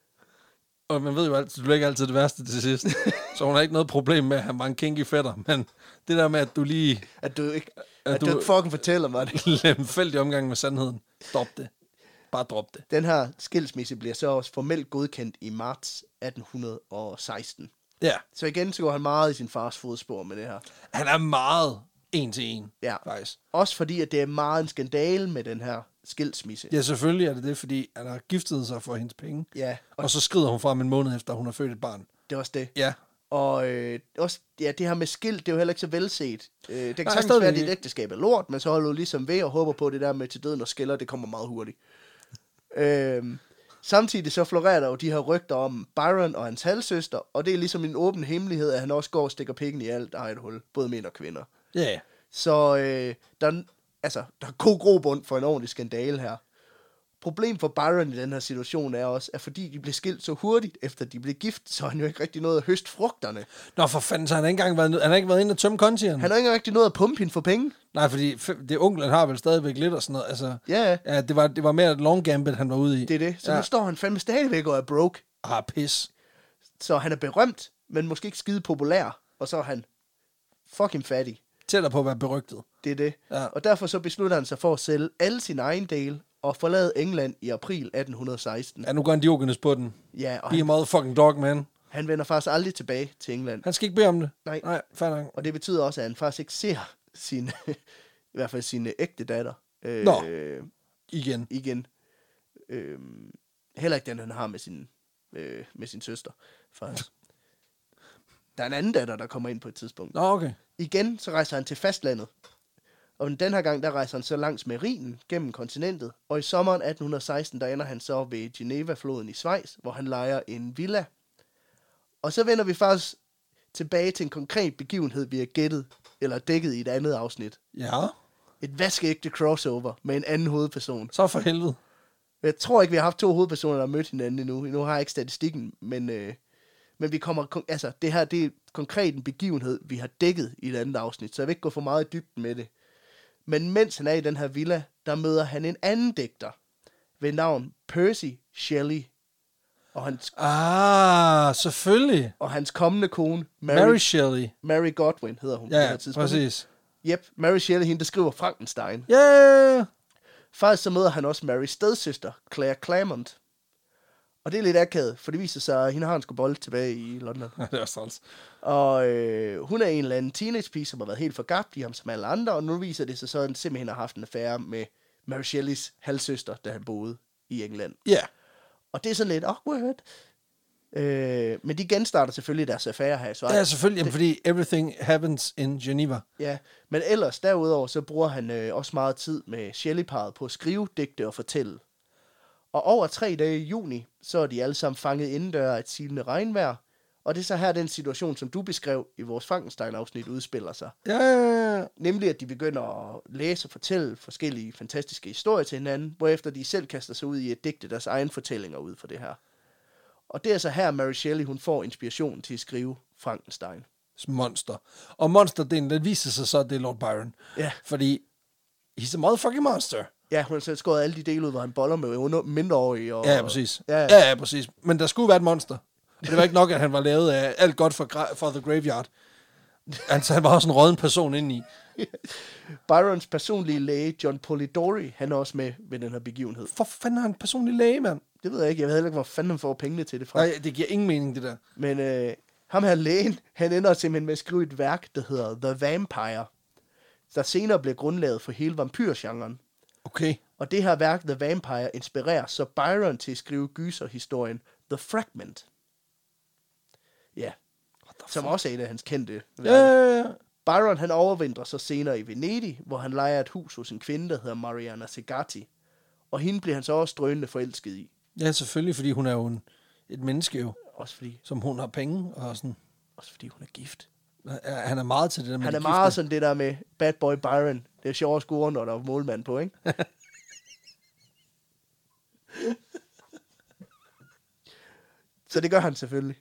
Og man ved jo altid, du bliver ikke altid det værste til sidst. Så hun har ikke noget problem med at have mange kinky fætter. Men det der med, at du lige... At du ikke, at at du, du ikke fucking fortæller mig det. Lemfældig omgang med sandheden. Drop det. Bare drop det. Den her skilsmisse bliver så også formelt godkendt i marts atten seksten. Ja. Så igen, så går han meget i sin fars fodspor med det her. Han er meget en til en, ja. faktisk. Også fordi, at det er meget en skandale med den her skilsmisse. Ja, selvfølgelig er det det, fordi han har giftet sig for hendes penge. Ja. Og, og så skrider hun fra en måned efter, hun har født et barn. Det er også det. Ja. Og øh, også, ja, det her med skilt, det er jo heller ikke så velset. Øh, det kan sagtens være, at dit ægteskab er lort, men så holder du ligesom ved og håber på, at det der med til døden og skiller, det kommer meget hurtigt. øh, samtidig så florerer der jo de her rygter om Byron og hans halvsøster, og det er ligesom en åben hemmelighed, at han også går og stikker pikken i alt eget hul, både mænd og kvinder. Ja. Yeah. Så øh, der, altså, der er god grobund for en ordentlig skandale her. Problem for Byron i den her situation er også, at fordi de blev skilt så hurtigt, efter de blev gift, så har han jo ikke rigtig noget at høste frugterne. Nå, for fanden, så han har ikke engang været, han har ikke været inde og tømme kontierne. Han har ikke rigtig noget at pumpe hende for penge. Nej, fordi det onklen har vel stadigvæk lidt og sådan noget. Altså, ja, ja. Det var, det var mere et long gambit, han var ude i. Det er det. Så ja. nu står han fandme stadigvæk og er broke. Ah, pis. Så han er berømt, men måske ikke skide populær. Og så er han fucking fattig. Tæller på at være berygtet. Det er det. Ja. Og derfor så beslutter han sig for at sælge alle sine egen dele og forlade England i april atten seksten. Ja, nu går han Diogenes på den. Ja, og Be han, a motherfucking dog, man. Han vender faktisk aldrig tilbage til England. Han skal ikke bede om det. Nej. Nej, fair nok. Og det betyder også, at han faktisk ikke ser sin, i hvert fald sin ægte datter. Øh, Nå, igen. Igen. Øh, heller ikke den, han har med sin, øh, med sin søster, faktisk. Der er en anden datter, der kommer ind på et tidspunkt. Nå, okay. Igen, så rejser han til fastlandet. Og den her gang, der rejser han så langs med Rhinen gennem kontinentet. Og i sommeren atten seksten, der ender han så ved Geneva-floden i Schweiz, hvor han lejer en villa. Og så vender vi faktisk tilbage til en konkret begivenhed, vi har gættet, eller dækket i et andet afsnit. Ja. Et vaskeægte crossover med en anden hovedperson. Så for helvede. Jeg tror ikke, vi har haft to hovedpersoner, der har mødt hinanden endnu. Nu har jeg ikke statistikken, men, øh, men vi kommer, altså, det her det er konkret en begivenhed, vi har dækket i et andet afsnit, så jeg vil ikke gå for meget i dybden med det. Men mens han er i den her villa, der møder han en anden digter ved navn Percy Shelley. Og hans, Ah, selvfølgelig. og hans kommende kone, Mary, Mary Shelley. Mary Godwin hedder hun. på det Ja, her tidspunkt. præcis. Yep, Mary Shelley, hende der skriver Frankenstein. Yeah! Faktisk så møder han også Marys stedsøster, Claire Clairmont. Og det er lidt akavet, for det viser sig, at hende har en sgu bold tilbage i London. Ja, det er også træls. Og øh, hun er en eller anden teenagepige, som har været helt forgabt i ham som alle andre, og nu viser det sig så, at han simpelthen har haft en affære med Mary Shelleys halvsøster, da han boede i England. Ja. Yeah. Og det er sådan lidt awkward. Øh, men de genstarter selvfølgelig deres affære her. Så Ja, selvfølgelig, jamen, fordi everything happens in Geneva. ja, men ellers derudover, så bruger han øh, også meget tid med Shelley-parret på at skrive, digte og fortælle. Og over tre dage i juni, så er de alle sammen fanget indendør af et silende regnvejr. Og det er så her den situation, som du beskrev i vores Frankenstein-afsnit, udspiller sig. Ja, ja, ja. Nemlig, at de begynder at læse og fortælle forskellige fantastiske historier til hinanden, hvorefter de selv kaster sig ud i at digte deres egen fortællinger ud for det her. Og det er så her, Mary Shelley, hun får inspiration til at skrive Frankenstein. Monster. Og monsterdelen, den viser sig så, at det er Lord Byron. Ja. Fordi, he's a motherfucking monster. Ja, hun har selv skåret alle de dele ud, hvor han boller med under mindreårige. Og, Ja, præcis. Ja, Ja, ja, præcis. Men der skulle være et monster. Og det var ikke nok, at han var lavet af alt godt for, gra- for The Graveyard. Altså, han var også en rådden person indeni. Byrons personlige læge, John Polidori, han er også med ved den her begivenhed. For fanden har han en personlig læge, mand? Det ved jeg ikke. Jeg ved heller ikke, hvor fanden han får pengene til det fra. Nej, det giver ingen mening, det der. Men øh, ham her lægen, han ender simpelthen med at skrive et værk, der hedder The Vampire, der senere blev grundlaget for hele vampyrgenren. Okay. Og det her værk, The Vampire, inspirerer så Byron til at skrive gyserhistorien The Fragment. Ja, som også er et af hans kendte værker. Ja, ja, ja. Byron, han overvintrer så senere i Venedig, hvor han lejer et hus hos en kvinde, der hedder Mariana Segatti. Og hende bliver han så også drønende forelsket i. Ja, selvfølgelig, fordi hun er jo en, et menneske jo, Også fordi, som hun har penge og sådan. også fordi hun er gift. Han er meget til det der med Han de er meget gifte. sådan det der med Bad Boy Byron. Det er sjovt at score, når der er målmand på, ikke? Så det gør han selvfølgelig.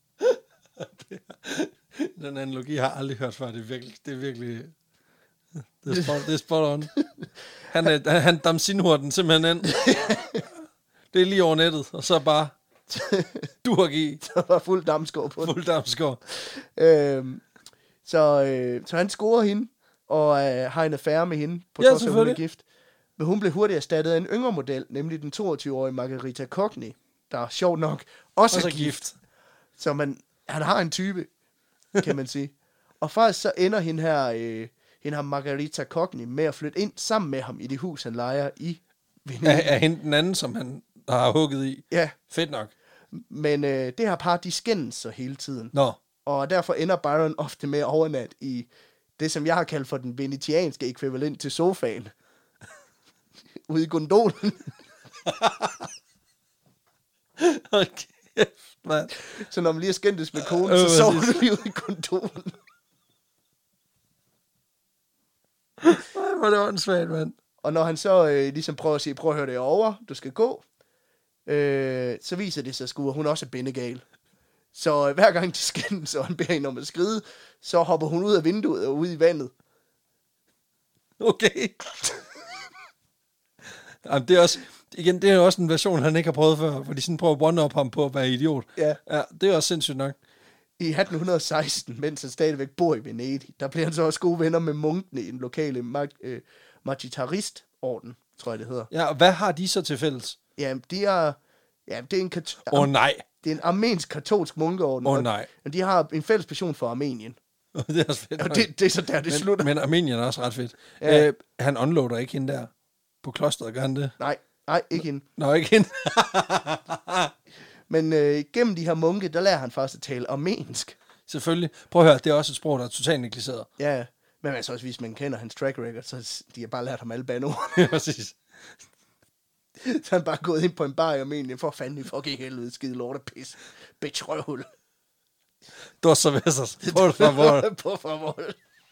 Den analogi har jeg aldrig hørt før. Det er virkelig... Det er virkelig det er spot, det er spot on. Han, er, han damsinhur den simpelthen ind. Det er lige over nettet, og så bare... Du har givet. Der var fuld damskov på den. Fuld damskår. Øhm, så, øh, så han scorer hende, og øh, har en affære med hende, på Ja, trods af, at hun er selvfølgelig. gift. Men hun blev hurtigt erstattet af en yngre model, nemlig den toogtyve-årige Margarita Cockney, der er sjovt nok også, Og så er gift. gift. Så man, han har en type, kan man sige. Og faktisk så ender hende her, øh, hende her Margarita Cockney med at flytte ind sammen med ham i det hus, han lejer i Venedig. Er, er hende den anden, som han har hugget i? Ja, Fedt nok. men øh, det her par, de skændes så hele tiden. Nå. Og derfor ender Byron ofte med at overnatte i det, som jeg har kaldt for den venetianske ekvivalent til sofaen. Ude i gondolen. Okay, mand. Så når man lige har skændtes med konen, Øh, så sover præcis. du lige ude i gondolen. Ej, hvor er det åndssvagt, mand. Og når han så øh, ligesom prøver at sige, prøv at høre det over, du skal gå, øh, så viser det sig sgu, at hun også er bindegal. Så øh, hver gang de skændes, og han beder hende om at skride, så hopper hun ud af vinduet og ud i vandet. Okay. Jamen, det er også, igen, det er også en version, han ikke har prøvet før, fordi sådan prøver at one-up ham på at være idiot. Ja. Ja, det er også sindssygt nok. I atten seksten, mens han stadigvæk bor i Venedig, der bliver han så også gode venner med munkene i den lokale mag- øh, Magitarist-orden, tror jeg det hedder. Ja, og hvad har de så til fælles? Ja, de er, ja, det er en, kat- Åh oh, nej. det er en armensk katolsk munkeorden. Åh oh, og- nej. Og de har en fælles passion for Armenien. Det er også fedt. Og nok. det, det er så der, det men, slutter. men Armenien er også ret fedt. Ja. Øh, han unloader ikke hende der på klosteret, gør han det? Nej, nej, ikke hende. Nå, ikke hende. Men øh, gennem de her munke, der lærer han faktisk at tale armensk. Selvfølgelig. Prøv at høre, det er også et sprog, der er totalt negligeret. Ja, men altså også, hvis man kender hans track record, så de har bare lært ham alle banord. Ja, præcis. Så han bare gået ind på en bar i Armenien, for fanden i fucking helvede, skide lorte pis. Bitch røvhul. Dos cervezas, por favor. Por favor.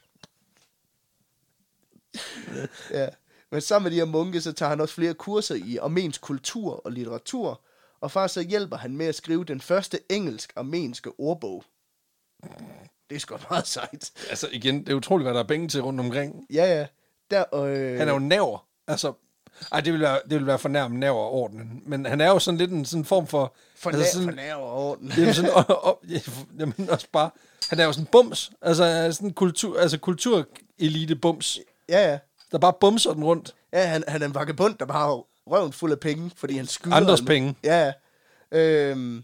Ja. Men sammen med de her munke, så tager han også flere kurser i armensk kultur og litteratur, og faktisk så hjælper han med at skrive den første engelsk-armenske ordbog. Det er sgu meget sejt. Altså igen, det er utroligt, hvad der er penge til rundt omkring. Ja, ja. Der, øh... Han er jo næver. Altså, ej, det vil være, det vil være fornærmende næver ordenen. Men han er jo sådan lidt en sådan form for... For, altså sådan, for næver orden. Jamen, sådan, og, og, jamen også bare... Han er jo sådan bums. Altså sådan kultur, altså kulturelite bums. Ja, ja. Der bare bumser den rundt. Ja, han, han er en vagabond, der bare har røven fuld af penge, fordi han skyder... Andres en... penge. Ja, øhm...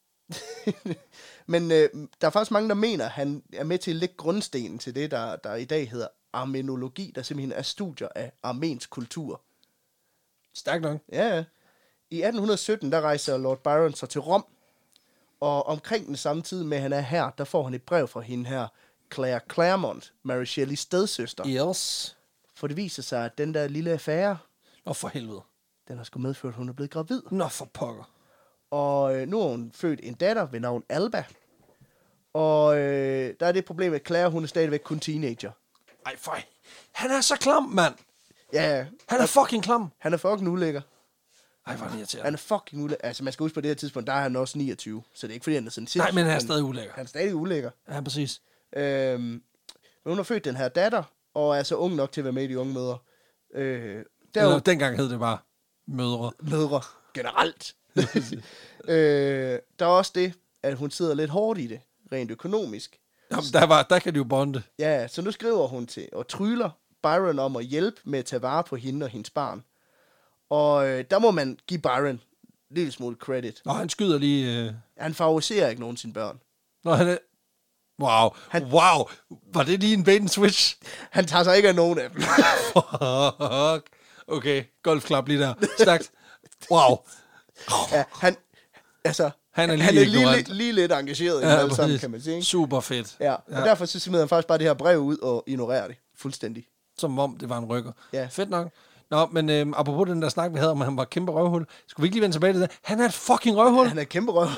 Men øh, der er faktisk mange, der mener, at han er med til at lægge grundstenen til det, der, der i dag hedder armenologi, der simpelthen er studier af armensk kultur. Stærkt nok. Ja, ja. I atten sytten, der rejser Lord Byron så til Rom, og omkring den samme tid med, at han er her, der får han et brev fra hende her, Claire Clairmont, Mary Shelleys stedsøster. Yes. For det viser sig, at den der lille affære, Nå for helvede. den har sgu medført, at hun er blevet gravid. Nå for pokker. Og øh, nu har hun født en datter ved navn Alba. Og øh, der er det problem, at Claire, hun er stadigvæk kun teenager. Ej, fej. Han er så klam, mand. Ja, Han er fucking klam. han er fucking ulækker. Ej, hvor er det irriterende. Han er fucking ulækker. Altså, man skal huske på det her tidspunkt, der er han også niogtyve. Så det er ikke, fordi han er sådan sindssygt. Nej, men han er stadig ulækker. Han er stadig ulækker. Ja, præcis. Øhm, men hun har født den her datter, og er så ung nok til at være med i de unge mødre. Øh, der Eller, jo dengang hed det bare mødre. mødre generelt. øh, der er også det, at hun sidder lidt hårdt i det, rent økonomisk. Jamen, der, var, der kan de jo bonde. Ja, så nu skriver hun til og tryller Byron om at hjælpe med at tage vare på hende og hendes barn. Og øh, der må man give Byron en lille smule credit. Nå, han skyder lige... Øh... Han favoriserer ikke nogen af sine børn. Nå, han er... Wow. Han... Wow. Var det lige en bait and switch? Han tager sig ikke af nogen af dem. Fuck. Okay, golfklap lige der. Stærkt. Wow. Ja, han... Altså... Han er lige, han er lige, ignorant. lige, lige lidt engageret i Ja, ja, alle sammen, kan man sige. Super fedt. Ja, og Ja. derfor så smider han faktisk bare det her brev ud og ignorerer det fuldstændig. Som om det var en rykker. Ja. Fedt nok. Nå, men øhm, apropos den der snak, vi havde om, at han var et kæmpe røvhul. Skulle vi ikke lige vende tilbage til det? Han er et fucking røvhul. Han er et kæmpe røv.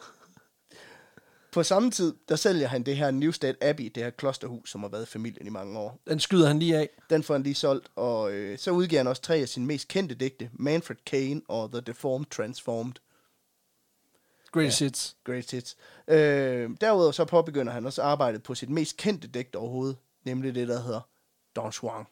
På samme tid, der sælger han det her Newstead Abbey, det her klosterhus, som har været familien i mange år. Den skyder han lige af. Den får han lige solgt, og øh, så udgiver han også tre af sine mest kendte digte, Manfred Cain og The Deformed Transformed. Great ja. Hits. Great hits. Øh, derudover så påbegynder han også arbejdet på sit mest kendte digt overhovedet, nemlig det, der hedder Don Juan.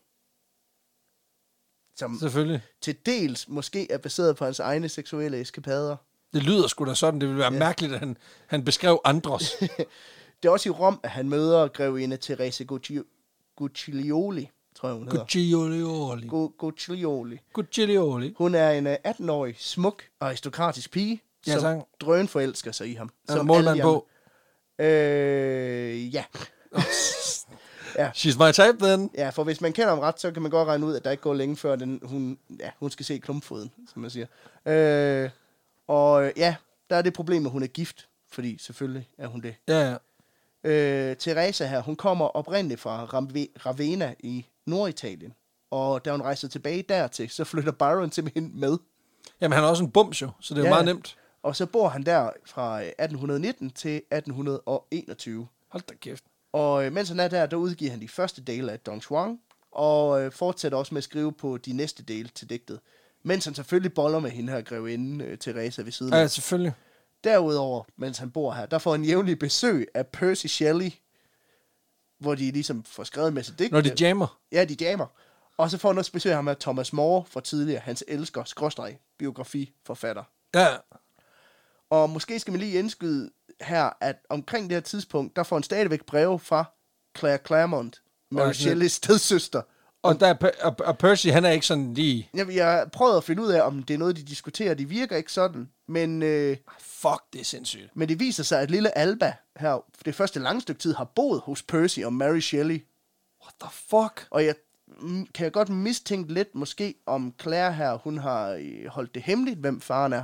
Som Selvfølgelig. til dels måske er baseret på hans egne seksuelle eskapader. Det lyder sgu da sådan. Det ville være ja. mærkeligt, at han, han beskrev andres. Det er også i Rom, at han møder grevinde Therese Gucci- Guccioli, tror jeg, hun hedder. Guccioli. Gu- Guccioli. Guccioli. Hun er en uh, atten-årig, smuk, aristokratisk pige, Ja, som sang. drøn forelsker sig i ham. Er der Som målmand alle de på? andre. Øh, ja. Ja. She's my type, then. Ja, for hvis man kender ham ret, så kan man godt regne ud, at der ikke går længe før, den, hun, ja, hun skal se klumpfoden, som man siger. Øh, og øh, ja, der er det problem, at hun er gift, fordi selvfølgelig er hun det. Ja, ja. Øh, Teresa her, hun kommer oprindeligt fra Ramve- Ravenna i Norditalien. Og da hun rejser tilbage dertil, så flytter Byron simpelthen med. Jamen, han er også en bums jo, så det er Ja. jo meget nemt. Og så bor han der fra atten nitten til atten enogtyve. Hold da kæft. Og øh, mens han er der, der udgiver han de første dele af Don Juan, og øh, fortsætter også med at skrive på de næste dele til digtet. Mens han selvfølgelig boller med hende her grevinde, øh, Teresa ved siden af. Ja, selvfølgelig. Derudover, mens han bor her, der får han jævnlig besøg af Percy Shelley, hvor de ligesom får skrevet en masse digte. Når de jammer. Ja, de jammer. Og så får han også besøg af ham af Thomas More fra tidligere, hans elsker, skråstreg, biografiforfatter. Ja. Og måske skal man lige indskyde her, at omkring det her tidspunkt, der får han stadigvæk breve fra Claire Clairmont, Mary Og- Shelleys stedsøster. Og, der er, Per- og, og Percy, han er ikke sådan lige... Jeg, jeg har prøvet at finde ud af, om det er noget, de diskuterer. De virker ikke sådan, men, øh, Fuck, det er sindssygt. men det viser sig, at lille Alba her, det første lange stykke tid, har boet hos Percy og Mary Shelley. What the fuck? Og jeg mm, kan jeg godt mistænke lidt måske, om Claire her, hun har øh, holdt det hemmeligt, hvem faren er.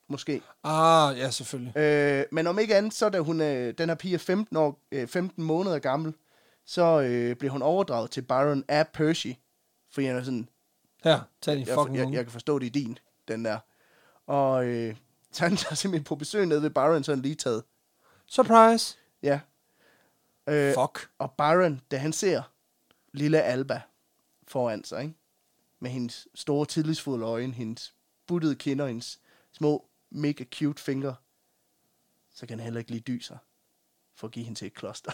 måske. Ah, ja, selvfølgelig. Øh, men om ikke andet, så da hun, øh, den her pige er femten, år, øh, femten måneder gammel, så øh, bliver hun overdraget til Byron af Percy. Fordi han er sådan, Her, tag din jeg, fucking jeg, unge. jeg kan forstå, det er din, den der. Og øh, så han tager simpelthen på besøg nede ved Byron, så er han lige taget. Surprise. Ja. Øh, Fuck. og Byron, da han ser lille Alba foran sig, ikke? Med hendes store, tillidsfulde øjne, hendes buttede kinder, hendes små, mega cute fingre, så kan han heller ikke lige dy sig for at give hende til et kloster.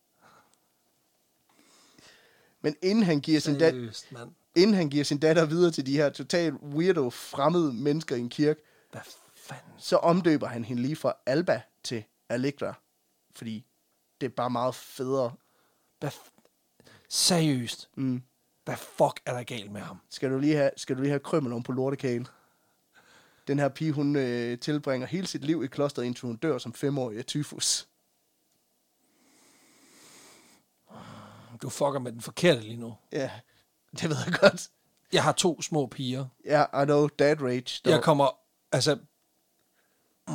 Men inden han giver sin dat- Seriøst, mand. inden han giver sin datter videre til de her totalt weirdo, fremmede mennesker i en kirke, Hvad fanden? så omdøber han hende lige fra Alba til Allegra. Fordi det er bare meget federe. Hvad f- Seriøst. Mm. Hvad fuck er der galt med ham? Skal du lige have, skal du lige have krømmel om på lortekagen? Den her pige, hun øh, tilbringer hele sit liv i klosteret, indtil hun dør som femårig af tyfus. Du fucker med den forkerte lige nu. Ja, det ved jeg godt. Jeg har to små piger. Ja, I know, dad rage. Dog. Jeg kommer, altså... Mm,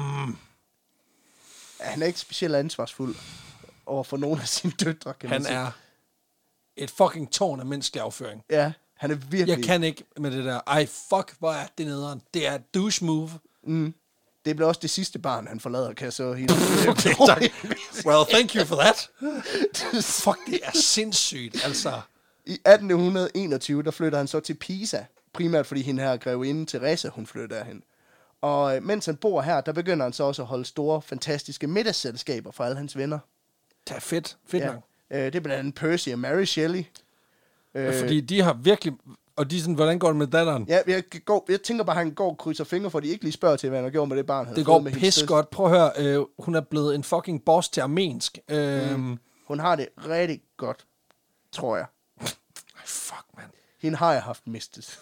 Ja, han er ikke specielt ansvarsfuld over for nogle af sine døtre, kan man han sige. er et fucking tårn af menneskelig afføring. Ja, han er virkelig... Jeg kan ikke med det der. Ej, fuck, hvor er det nederen. Det er et douche move. Mm. Det bliver også det sidste barn, han forlader, kan jeg så helt... Okay, tak. Well, thank you for that. Fuck, det er sindssygt, altså. I atten enogtyve, der flytter han så til Pisa. Primært fordi hende her grevinde Teresa, hun flytter derhen. Og øh, mens han bor her, der begynder han så også at holde store, fantastiske middagsselskaber for alle hans venner. Det er fedt. Fedt Ja. nok. Øh, det er blandt andet Percy og Mary Shelley. Øh, Fordi de har virkelig... Og de er sådan, hvordan går det med datteren? Ja, jeg, går, jeg tænker bare, at han går og krydser fingre, for de ikke lige spørger til, hvad han har gjort med det barn. Han Det har går fået med hendes pis søster. godt. Prøv at høre, øh, hun er blevet en fucking boss til armensk. Øh, mm. Hun har det rigtig godt, tror jeg. Fuck, man. Hende har jeg haft mistet.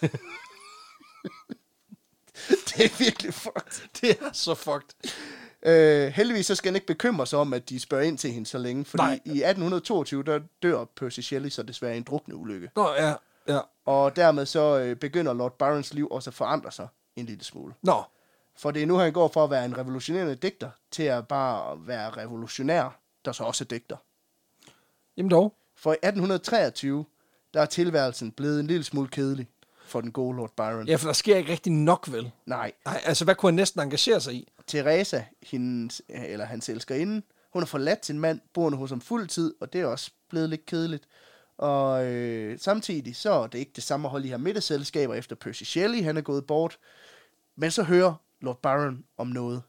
Det er virkelig fucked. Det er så fucked. Øh, heldigvis så skal han ikke bekymre sig om, at de spørger ind til hende så længe. Fordi Nej. i atten toogtyve, der dør Percy Shelley så desværre i en drukneulykke. Nå, ja, ja. Og dermed så øh, begynder Lord Byrons liv også at forandre sig en lille smule. Nå, For det er nu, han går fra at være en revolutionerende digter, til at bare være revolutionær, der så også er digter. jamen dog. For i atten treogtyve, der er tilværelsen blevet en lille smule kedelig for den gode Lord Byron. Ja, for der sker ikke rigtig nok, vel? Nej, Nej, altså, hvad kunne han næsten engagere sig i? Teresa, hendes, eller hans elskerinde, hun har forladt sin mand, boende hos ham fuld tid, og det er også blevet lidt kedeligt. Og øh, samtidig så er det ikke det samme at holde de her middagsselskaber, efter Percy Shelley, han er gået bort. Men så hører Lord Byron om noget,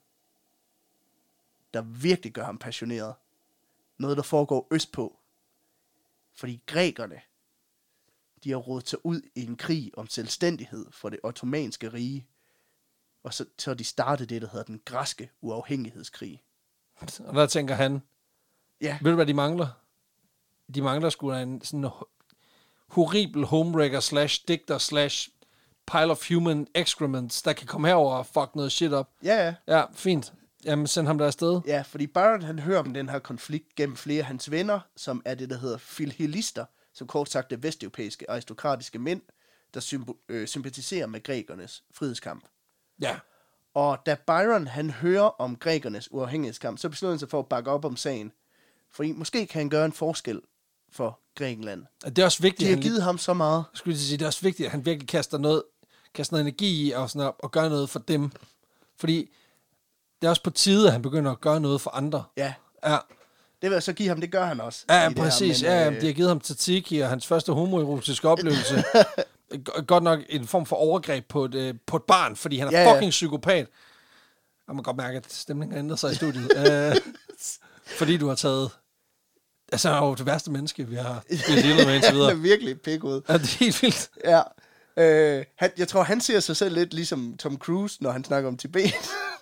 der virkelig gør ham passioneret. Noget, der foregår østpå. Fordi grækerne, de har rodet sig ud i en krig om selvstændighed for det ottomanske rige. Og så, så de startede det, der hedder den græske uafhængighedskrig. Og der tænker han, Ja, ved du, hvad de mangler? De mangler sgu da en sådan horribel homewrecker slash digter slash pile of human excrements, der kan komme herover og fuck noget shit op. ja, ja. Ja, fint. Jamen, send ham der afsted. Ja, fordi Byron, han hører om den her konflikt gennem flere af hans venner, som er det, der hedder filhelister, som kort sagt er vesteuropæiske aristokratiske mænd, der symbo- øh, sympatiserer med grækernes frihedskamp. Ja. Og da Byron, han hører om grækernes uafhængighedskamp, så beslutter han sig for at bakke op om sagen. Fordi måske kan han gøre en forskel for Grækenland. Det er også vigtigt, De at har han, givet ham så meget. jeg skulle lige sige, det er også vigtigt, at han virkelig kaster noget, kaster noget energi i og, sådan op, og gør noget for dem. Fordi det er også på tide, at han begynder at gøre noget for andre. Ja, Ja, det vil jeg så give ham, det gør han også. ja, i det her, præcis. men, Ja, øh, de har givet ham tzatziki og hans første homoerotiske oplevelse. G- Godt nok en form for overgreb på et, øh, på et barn, fordi han er Ja, ja. fucking psykopat. Og man kan godt mærke, at stemningen har ændret sig i studiet. øh, fordi du har taget... Altså, han er jo det værste menneske, vi har vi har dealet med indtil Han videre. er virkelig pikkud. Ja, det er helt vildt. Ja. Øh, han, jeg tror, han ser sig selv lidt ligesom Tom Cruise, når han snakker om Tibet.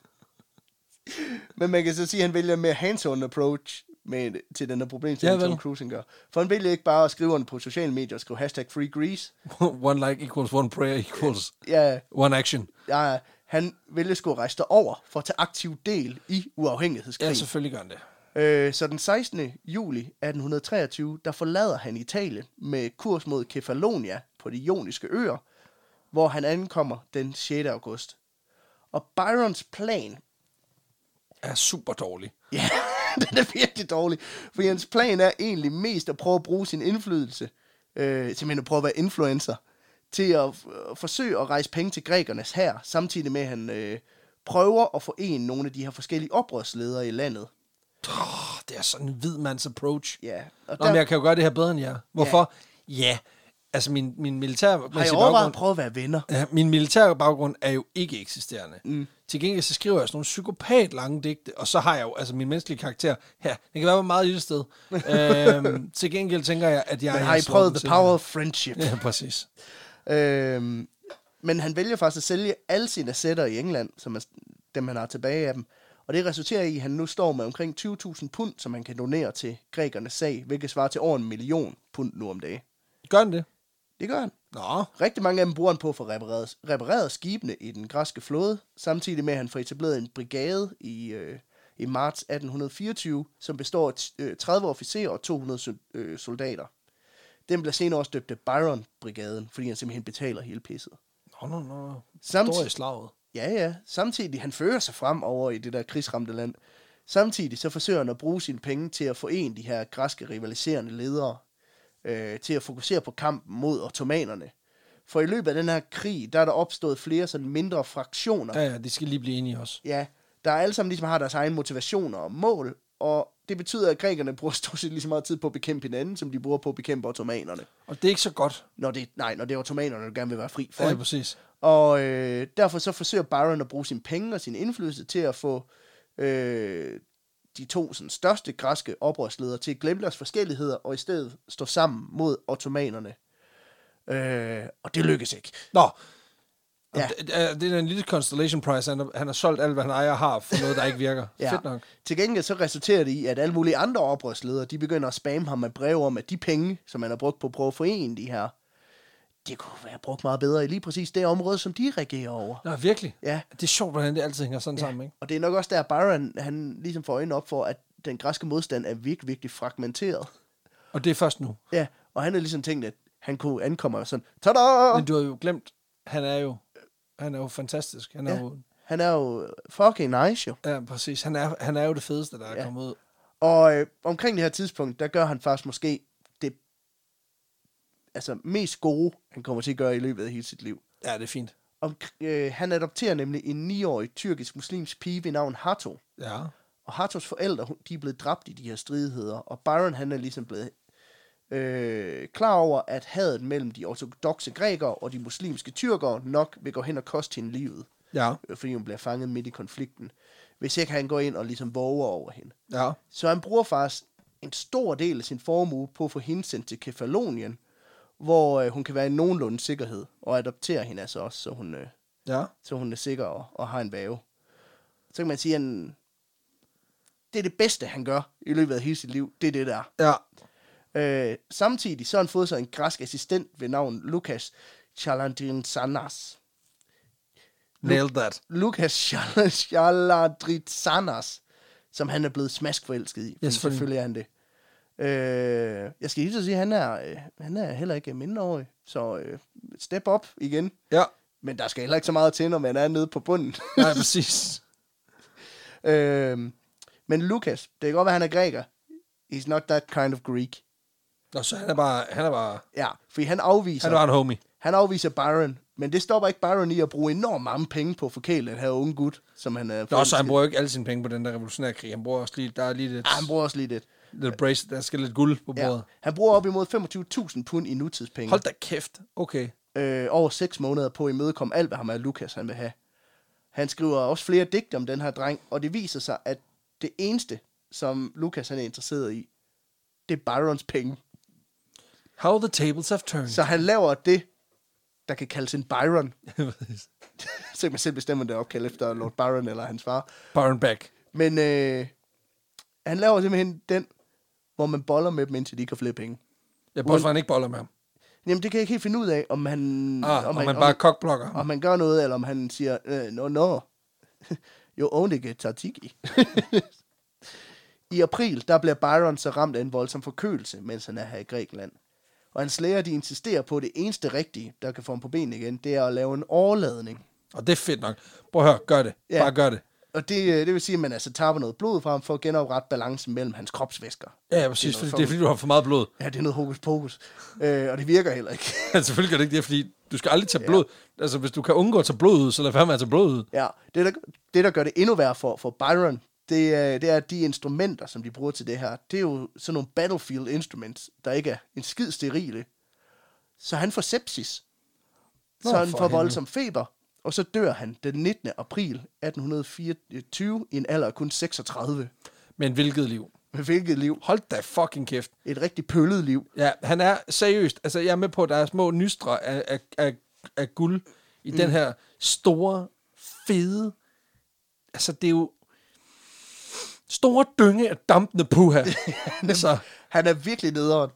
Men man kan så sige, at han vælger en mere hands-on approach med, til den her problem, som Ja, vel. Tom Cruise han gør. For han vælger ikke bare at skrive den på sociale medier og skrive hashtag free Greece. One like equals one prayer equals Ja, one action. ja, han vælger sgu at rejse derover for at tage aktiv del i uafhængighedskrig. Ja, selvfølgelig gør han det. Øh, så den sekstende juli atten treogtyve, der forlader han Italien med kurs mod Kefalonia på de Ioniske øer, hvor han ankommer den sjette august. Og Byrons plan er super dårlig. Ja, den er virkelig dårlig. For hans plan er egentlig mest at prøve at bruge sin indflydelse, øh, simpelthen at prøve at være influencer, til at f- forsøge at rejse penge til grækernes hær, samtidig med at han øh, prøver at forene nogle af de her forskellige oprørsledere i landet. Oh, det er sådan en hvid mands approach. Ja. Og Nå, der, men jeg kan jo gøre det her bedre end jer. Hvorfor? Ja, ja altså min, min militær... har jeg overvejet at prøve at være venner? Ja, min militære baggrund er jo ikke eksisterende. Mm. Til gengæld så skriver jeg sådan nogle psykopat lange digte, og så har jeg jo, altså min menneskelige karakter, her, det kan være meget lille sted. øhm, til gengæld tænker jeg, at jeg... Men har I prøvet The Power of Friendship? Ja, præcis. øhm, men han vælger faktisk at sælge alle sine assets i England, som er dem, han har tilbage af dem. Og det resulterer i, at han nu står med omkring tyve tusind pund, som han kan donere til grækernes sag, hvilket svarer til over en million pund nu om dagen. Gør han det? Det gør han. Nå. Rigtig mange af dem bruger han på at få repareret, repareret skibene i den græske flåde, samtidig med at han får etableret en brigade i, øh, i marts atten fireogtyve, som består af øh, tredive officerer og to hundrede so- øh, soldater. Den bliver senere også døbt Byron-brigaden, fordi han simpelthen betaler hele pisset. Nå, nå, nå. Samt- Står i slaget. Ja, ja. Samtidig, han fører sig frem over i det der krigsramte land. Samtidig så forsøger han at bruge sine penge til at forene de her græske rivaliserende ledere, øh, til at fokusere på kampen mod ottomanerne. For i løbet af den her krig, der er der opstået flere sådan mindre fraktioner. Ja, ja, de skal lige blive enige også. Ja, der er alle sammen ligesom har deres egen motivationer og mål, og det betyder, at grækerne bruger stort set lige så meget tid på at bekæmpe hinanden, som de bruger på at bekæmpe ottomanerne. Og det er ikke så godt. Når det, nej, når det er ottomanerne, der gerne vil være fri for. Ja, ikke? præcis. Og øh, derfor så forsøger Byron at bruge sine penge og sin indflydelse til at få øh, de to sådan, største græske oprørsledere til at glemme deres forskelligheder og i stedet stå sammen mod ottomanerne. Øh, og det lykkes ikke. Nå. Ja. Det, det er en lille Constellation Prize. Han har, han har solgt alt, hvad han ejer har, for noget, der ikke virker. Ja. Fedt nok. Til gengæld så resulterer det i, at alle mulige andre oprørsledere, de begynder at spamme ham med breve om, at de penge, som han har brugt på at prøve at forene de her, det kunne være brugt meget bedre i lige præcis det område, som de regerer over. Nå, virkelig? Ja. Det er sjovt, hvordan det altid hænger sådan Ja. sammen, ikke? Og det er nok også der, Byron, han ligesom får øjnene op for, at den græske modstand er virkelig, virkelig fragmenteret. Og det er først nu. Ja, og han har ligesom tænkt, at han kunne ankomme og sådan, tada! Men du har jo glemt, han er jo, han er jo fantastisk. Han er Ja. jo, Han er jo fucking nice, jo. ja, præcis. Han er, han er jo det fedeste, der er Ja. kommet ud. Og øh, omkring det her tidspunkt, der gør han faktisk måske det altså mest gode, han kommer til at gøre i løbet af hele sit liv. Ja, det er fint. Om, øh, han adopterer nemlig en niårig tyrkisk muslimsk pige ved navn Hatto. Ja. Og Hattos forældre, hun- de er blevet dræbt i de her stridigheder. Og Byron, han er ligesom blevet øh, klar over, at hadet mellem de ortodokse grækere og de muslimske tyrkere nok vil gå hen og koste hende livet. Ja. Øh, fordi hun bliver fanget midt i konflikten. Hvis ikke han går ind og ligesom våger over hende. Ja. Så han bruger faktisk en stor del af sin formue på at få hende sendt til Kefalonien, hvor øh, hun kan være i nogenlunde sikkerhed, og adoptere hende altså også, så hun, øh, Ja. så hun er sikker og, og har en værge. Så kan man sige, at han, det er det bedste, han gør i løbet af hele sit liv. Det er det der. Ja. Øh, samtidig så har han fået sig en græsk assistent ved navn Lukas Chaladrinsanas. Nailed that. Lukas Chaladrinsanas, som han er blevet smaskforelsket i. Ja, Ja, selvfølgelig. selvfølgelig er han det. Øh, jeg skal lige så sige, at han er, øh, han er heller ikke mindreårig, så øh, step up igen. Ja. Men der skal heller ikke så meget til, når man er nede på bunden. Nej, præcis. øh, men Lukas, det kan godt være, han er græker. He's not that kind of Greek. Nå, så han er bare, han er bare, Ja, fordi han afviser, han er bare en homie. han afviser Byron, men det stopper ikke Byron i at bruge enormt mange penge på at forkæle den her unge gut, som han er Nå, så forelsket han i. bruger jo ikke alle sine penge på den der revolutionære krig. Han bruger også lige, der er lige lidt, Ja, han bruger også lige lidt. lidt brace, der skal lidt guld på Ja. bordet. Han bruger op imod femogtyve tusind pund i nutidspenge. Hold da kæft. Okay. øh, over seks måneder på at imødekomme alt, hvad ham af Lukas han vil have. Han skriver også flere digte om den her dreng, og det viser sig, at det eneste, som Lukas han er interesseret i, det er Byrons penge. How the tables have turned. Så han laver det, der kan kaldes en Byron. Så kan man selv bestemme, om det er opkaldt efter Lord Byron eller hans far. Byron Beck. Men øh, han laver simpelthen den, hvor man boller med dem, indtil de kan flere penge. Jeg bortset fra, han ikke boller med ham. Jamen, det kan jeg ikke helt finde ud af, om han... Ah, om han, man bare kokblokker ham. om man gør noget, eller om han siger, øh, no, no, you only get tzatziki. I april, der bliver Byron så ramt af en voldsom forkølelse, mens han er her i Grækenland. Og hans læger, de insisterer på, at det eneste rigtige, der kan få ham på benene igen, det er at lave en overladning. Og det er fedt nok. Prøv at høre, gør det. Ja. Bare gør det. Og det, det vil sige, at man altså tapper noget blod fra ham for at genoprette balancen mellem hans kropsvæsker. Ja, præcis. Det er, Det er, det er fordi, du har for meget blod. Ja, det er noget hokus pokus. Øh, og det virker heller ikke. Ja, selvfølgelig gør det ikke det, fordi du skal aldrig tage blod. Ja. Altså, hvis du kan undgå at tage blod ud, så lad være med at tage blod ud. Ja, det der, det der gør det endnu værre for, for Byron, det er, det er, at de instrumenter, som de bruger til det her, det er jo sådan nogle battlefield instruments, der ikke er en skid sterile. Så han får sepsis. Nå, så han for får helvede. voldsom feber. Og så dør han den nittende april atten fireogtyve i en alder af kun seksogtredive. Men hvilket liv? Med hvilket liv? Hold da fucking kæft. Et rigtig pøllet liv. Ja, han er seriøst. Altså, jeg er med på, at der er små nystre af, af, af, af guld i mm. den her store, fede... Altså, det er jo... Store dynge af dampende puha. altså. Han er virkelig nederen.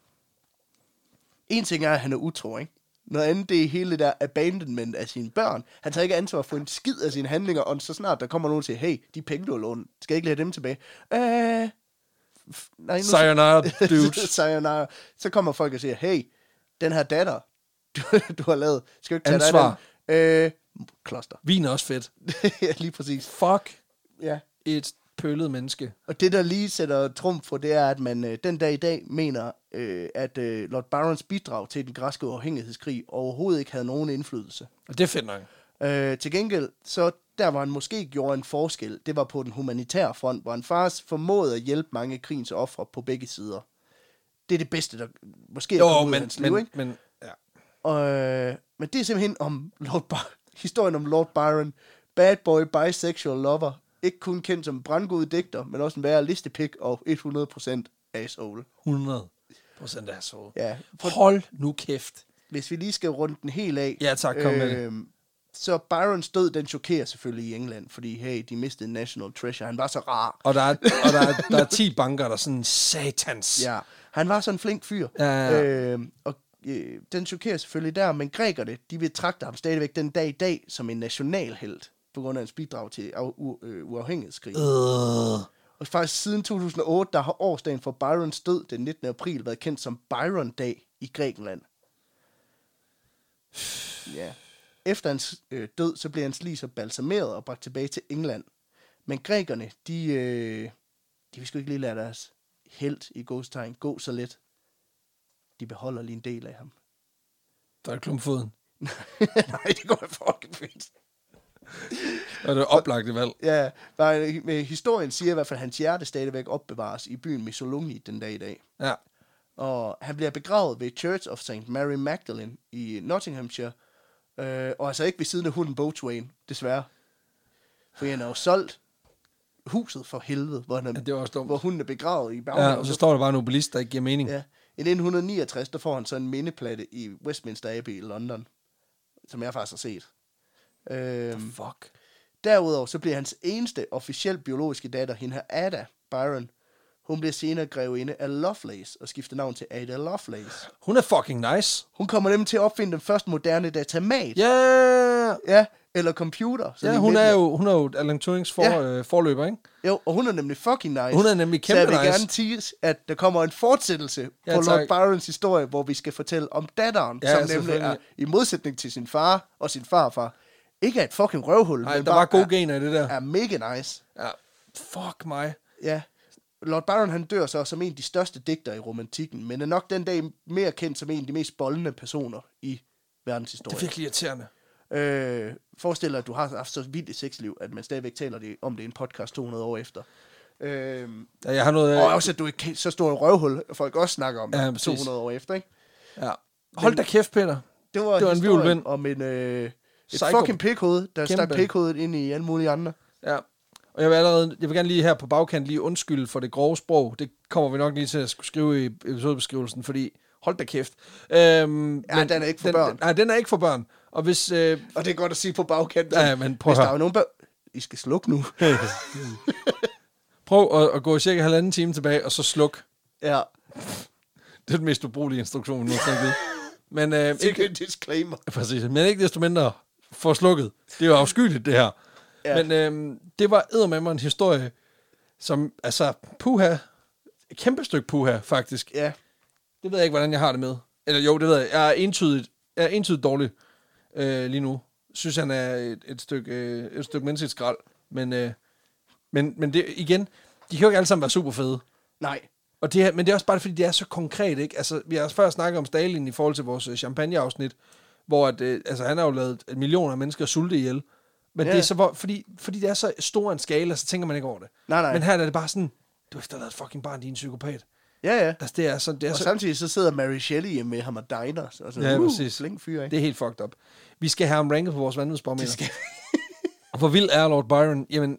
En ting er, at han er utro, ikke? Noget andet, det er hele det der abandonment af sine børn. Han tager ikke ansvar for en skid af sine handlinger, og så snart der kommer nogen til, hey, de penge, du har lånt, skal jeg ikke lade dem tilbage? Øh... Nej, nu... Sayonara, dude. Sayonara. Så kommer folk og siger, hey, den her datter, du, du har lavet, skal du ikke tage Ansvar. dig af den? Øh... Kloster. Vin er også fedt. Ja, lige præcis. Fuck Ja. et pølet menneske. Og det, der lige sætter trumf for, det er, at man øh, den dag i dag mener, øh, at øh, Lord Byrons bidrag til den græske uafhængighedskrig overhovedet ikke havde nogen indflydelse. Og det er fedt nok. Øh, til gengæld, så der var han måske gjorde en forskel, det var på den humanitære front, hvor han faktisk formåede at hjælpe mange af krigens ofre på begge sider. Det er det bedste, der måske er Jo, kommet ud af men, hans liv, men, ikke? men, ja. Og, øh, men det er simpelthen om Lord By- historien om Lord Byron, bad boy, bisexual lover, ikke kun kendt som brandgod digter, men også en værre listepik og hundrede procent asshole. hundrede procent af så. Ja, for, Hold nu kæft. hvis vi lige skal runde den helt af. Ja, tak, kom med det. Så Byrons død, den chokerer selvfølgelig i England, fordi hey, de mistede en national treasure. Han var så rar. Og der er, og der er, der er ti banker, der er sådan satans. Ja, han var sådan en flink fyr. Ja, ja, ja. Øh, og øh, den chokerer selvfølgelig der, men grækerne, de betragter ham stadigvæk den dag i dag som en nationalhelt, på grund af hans bidrag til u- u- øh, uafhængighedskrig. Øh. Og faktisk siden to tusind og otte, der har årsdagen for Byrons død den nittende april været kendt som Byron-dag i Grækenland. Ja. Efter hans øh, død, så blev hans lig så balsameret og bragt tilbage til England. Men grækerne, de, øh, de vil sgu ikke lige lade deres helt i gåstegn gå så let. De beholder lige en del af ham. Der er klumpfoden. Nej, det går fucking fint. Og det er oplagt valg. Ja, bare, med historien siger i hvert fald, at hans hjerte stadigvæk opbevares i byen Missolonghi den dag i dag. Ja. Og han bliver begravet ved Church of Saint Mary Magdalene i Nottinghamshire. Øh, og altså ikke ved siden af hunden Boatswain, desværre. For han har jo solgt huset for helvede, hvor, han er, Ja, det var også dumt. hvor hunden er begravet i baghaven. Ja, og så står der bare en obelisk, der ikke giver mening. Ja. I nitten niogtres, der får han så en mindeplatte i Westminster Abbey i London, som jeg faktisk har set. Øhm, Fuck. Derudover så bliver hans eneste officielt biologiske datter, hende her Ada Byron, hun bliver senere grevinde af Lovelace og skifter navn til Ada Lovelace. Hun er fucking nice. Hun kommer nemlig til at opfinde den første moderne datamat. Ja, yeah. Ja, eller computer. Ja, hun er jo, hun er jo Alan Turings for, Ja. øh, forløber, ikke? Jo, og hun er nemlig fucking nice. Hun er nemlig kæmpe Så jeg vil nice. gerne tease, at der kommer en fortsættelse Ja, på Lord tak. Byrons historie, hvor vi skal fortælle om datteren, Ja, som nemlig selvfølgelig. er, i modsætning til sin far og sin farfar, ikke er et fucking røvhul, Nej, men der bare var gode er, gener i det der. er mega nice. Ja. Fuck mig. Ja. Lord Byron, han dør så som en af de største digtere i romantikken, men er nok den dag mere kendt som en af de mest boldende personer i Det verdenshistorien. er virkelig irriterende. Øh, forestil dig, at du har haft så vildt et sexliv, at man stadigvæk taler det, om det i en podcast to hundrede år efter. Øh, Ja, jeg har noget... og også, at du ikke så stor et røvhul, og folk også snakker om Ja, det præcis. to hundrede år efter, ikke? Ja. Hold da kæft, Peter. Det var, Det var en historien hvirvelvind. om en, øh, et Psycho. fucking pikhoved, der Kæmpe. stak pikhovedet ind i alle mulige andre. Ja. Og jeg vil allerede, jeg vil gerne lige her på bagkant lige undskylde for det grove sprog. Det kommer vi nok lige til at skulle skrive i episodebeskrivelsen, fordi hold da kæft. Øhm, Ja, den er ikke for den, børn. Den, nej, den er ikke for børn. Og hvis... Øh, Og det er godt at sige på bagkanten. Ja, men prøv hvis at der høre. er nogen børn... I skal slukke nu. prøv at, at gå cirka halvanden time tilbage, og så sluk. Ja. Det er den mest ubrugelige instruktion, nu har jeg Men, øh, Ikke ikke, en disclaimer. præcis, men ikke desto mindre for slukket. Det er jo afskyeligt, det her. Ja. Men øh, det var eddermame en historie, som, altså, puha, et kæmpe stykke puha, faktisk. Ja. Det ved jeg ikke, hvordan jeg har det med. Eller jo, det ved jeg. Jeg er entydigt, jeg er entydigt dårlig øh, lige nu. Synes, han er et, et stykke, øh, et stykke menneskeligt skrald. Men, øh, men, men det, igen, de kan jo ikke alle sammen være super fede. Nej. Og det er, men det er også bare fordi, det er så konkret, ikke? Altså, vi har før snakket om Stalin i forhold til vores champagne-afsnit, hvor at, øh, altså, han har jo lavet millioner af mennesker sulte ihjel. Men ja. det er så, hvor, fordi, fordi det er så stor en skala, så tænker man ikke over det. Nej, nej. Men her er det bare sådan, du har efterladet fucking barn, din psykopat. Ja, ja. Altså, det er så, det er og så... samtidig så sidder Mary Shelley hjemme med ham og diner. Og så, ja, uh, præcis. Flink fyr, ikke? Det er helt fucked up. Vi skal have ham ranket på vores vanvidsbarometer. Det skal Og hvor vild er Lord Byron? Jamen,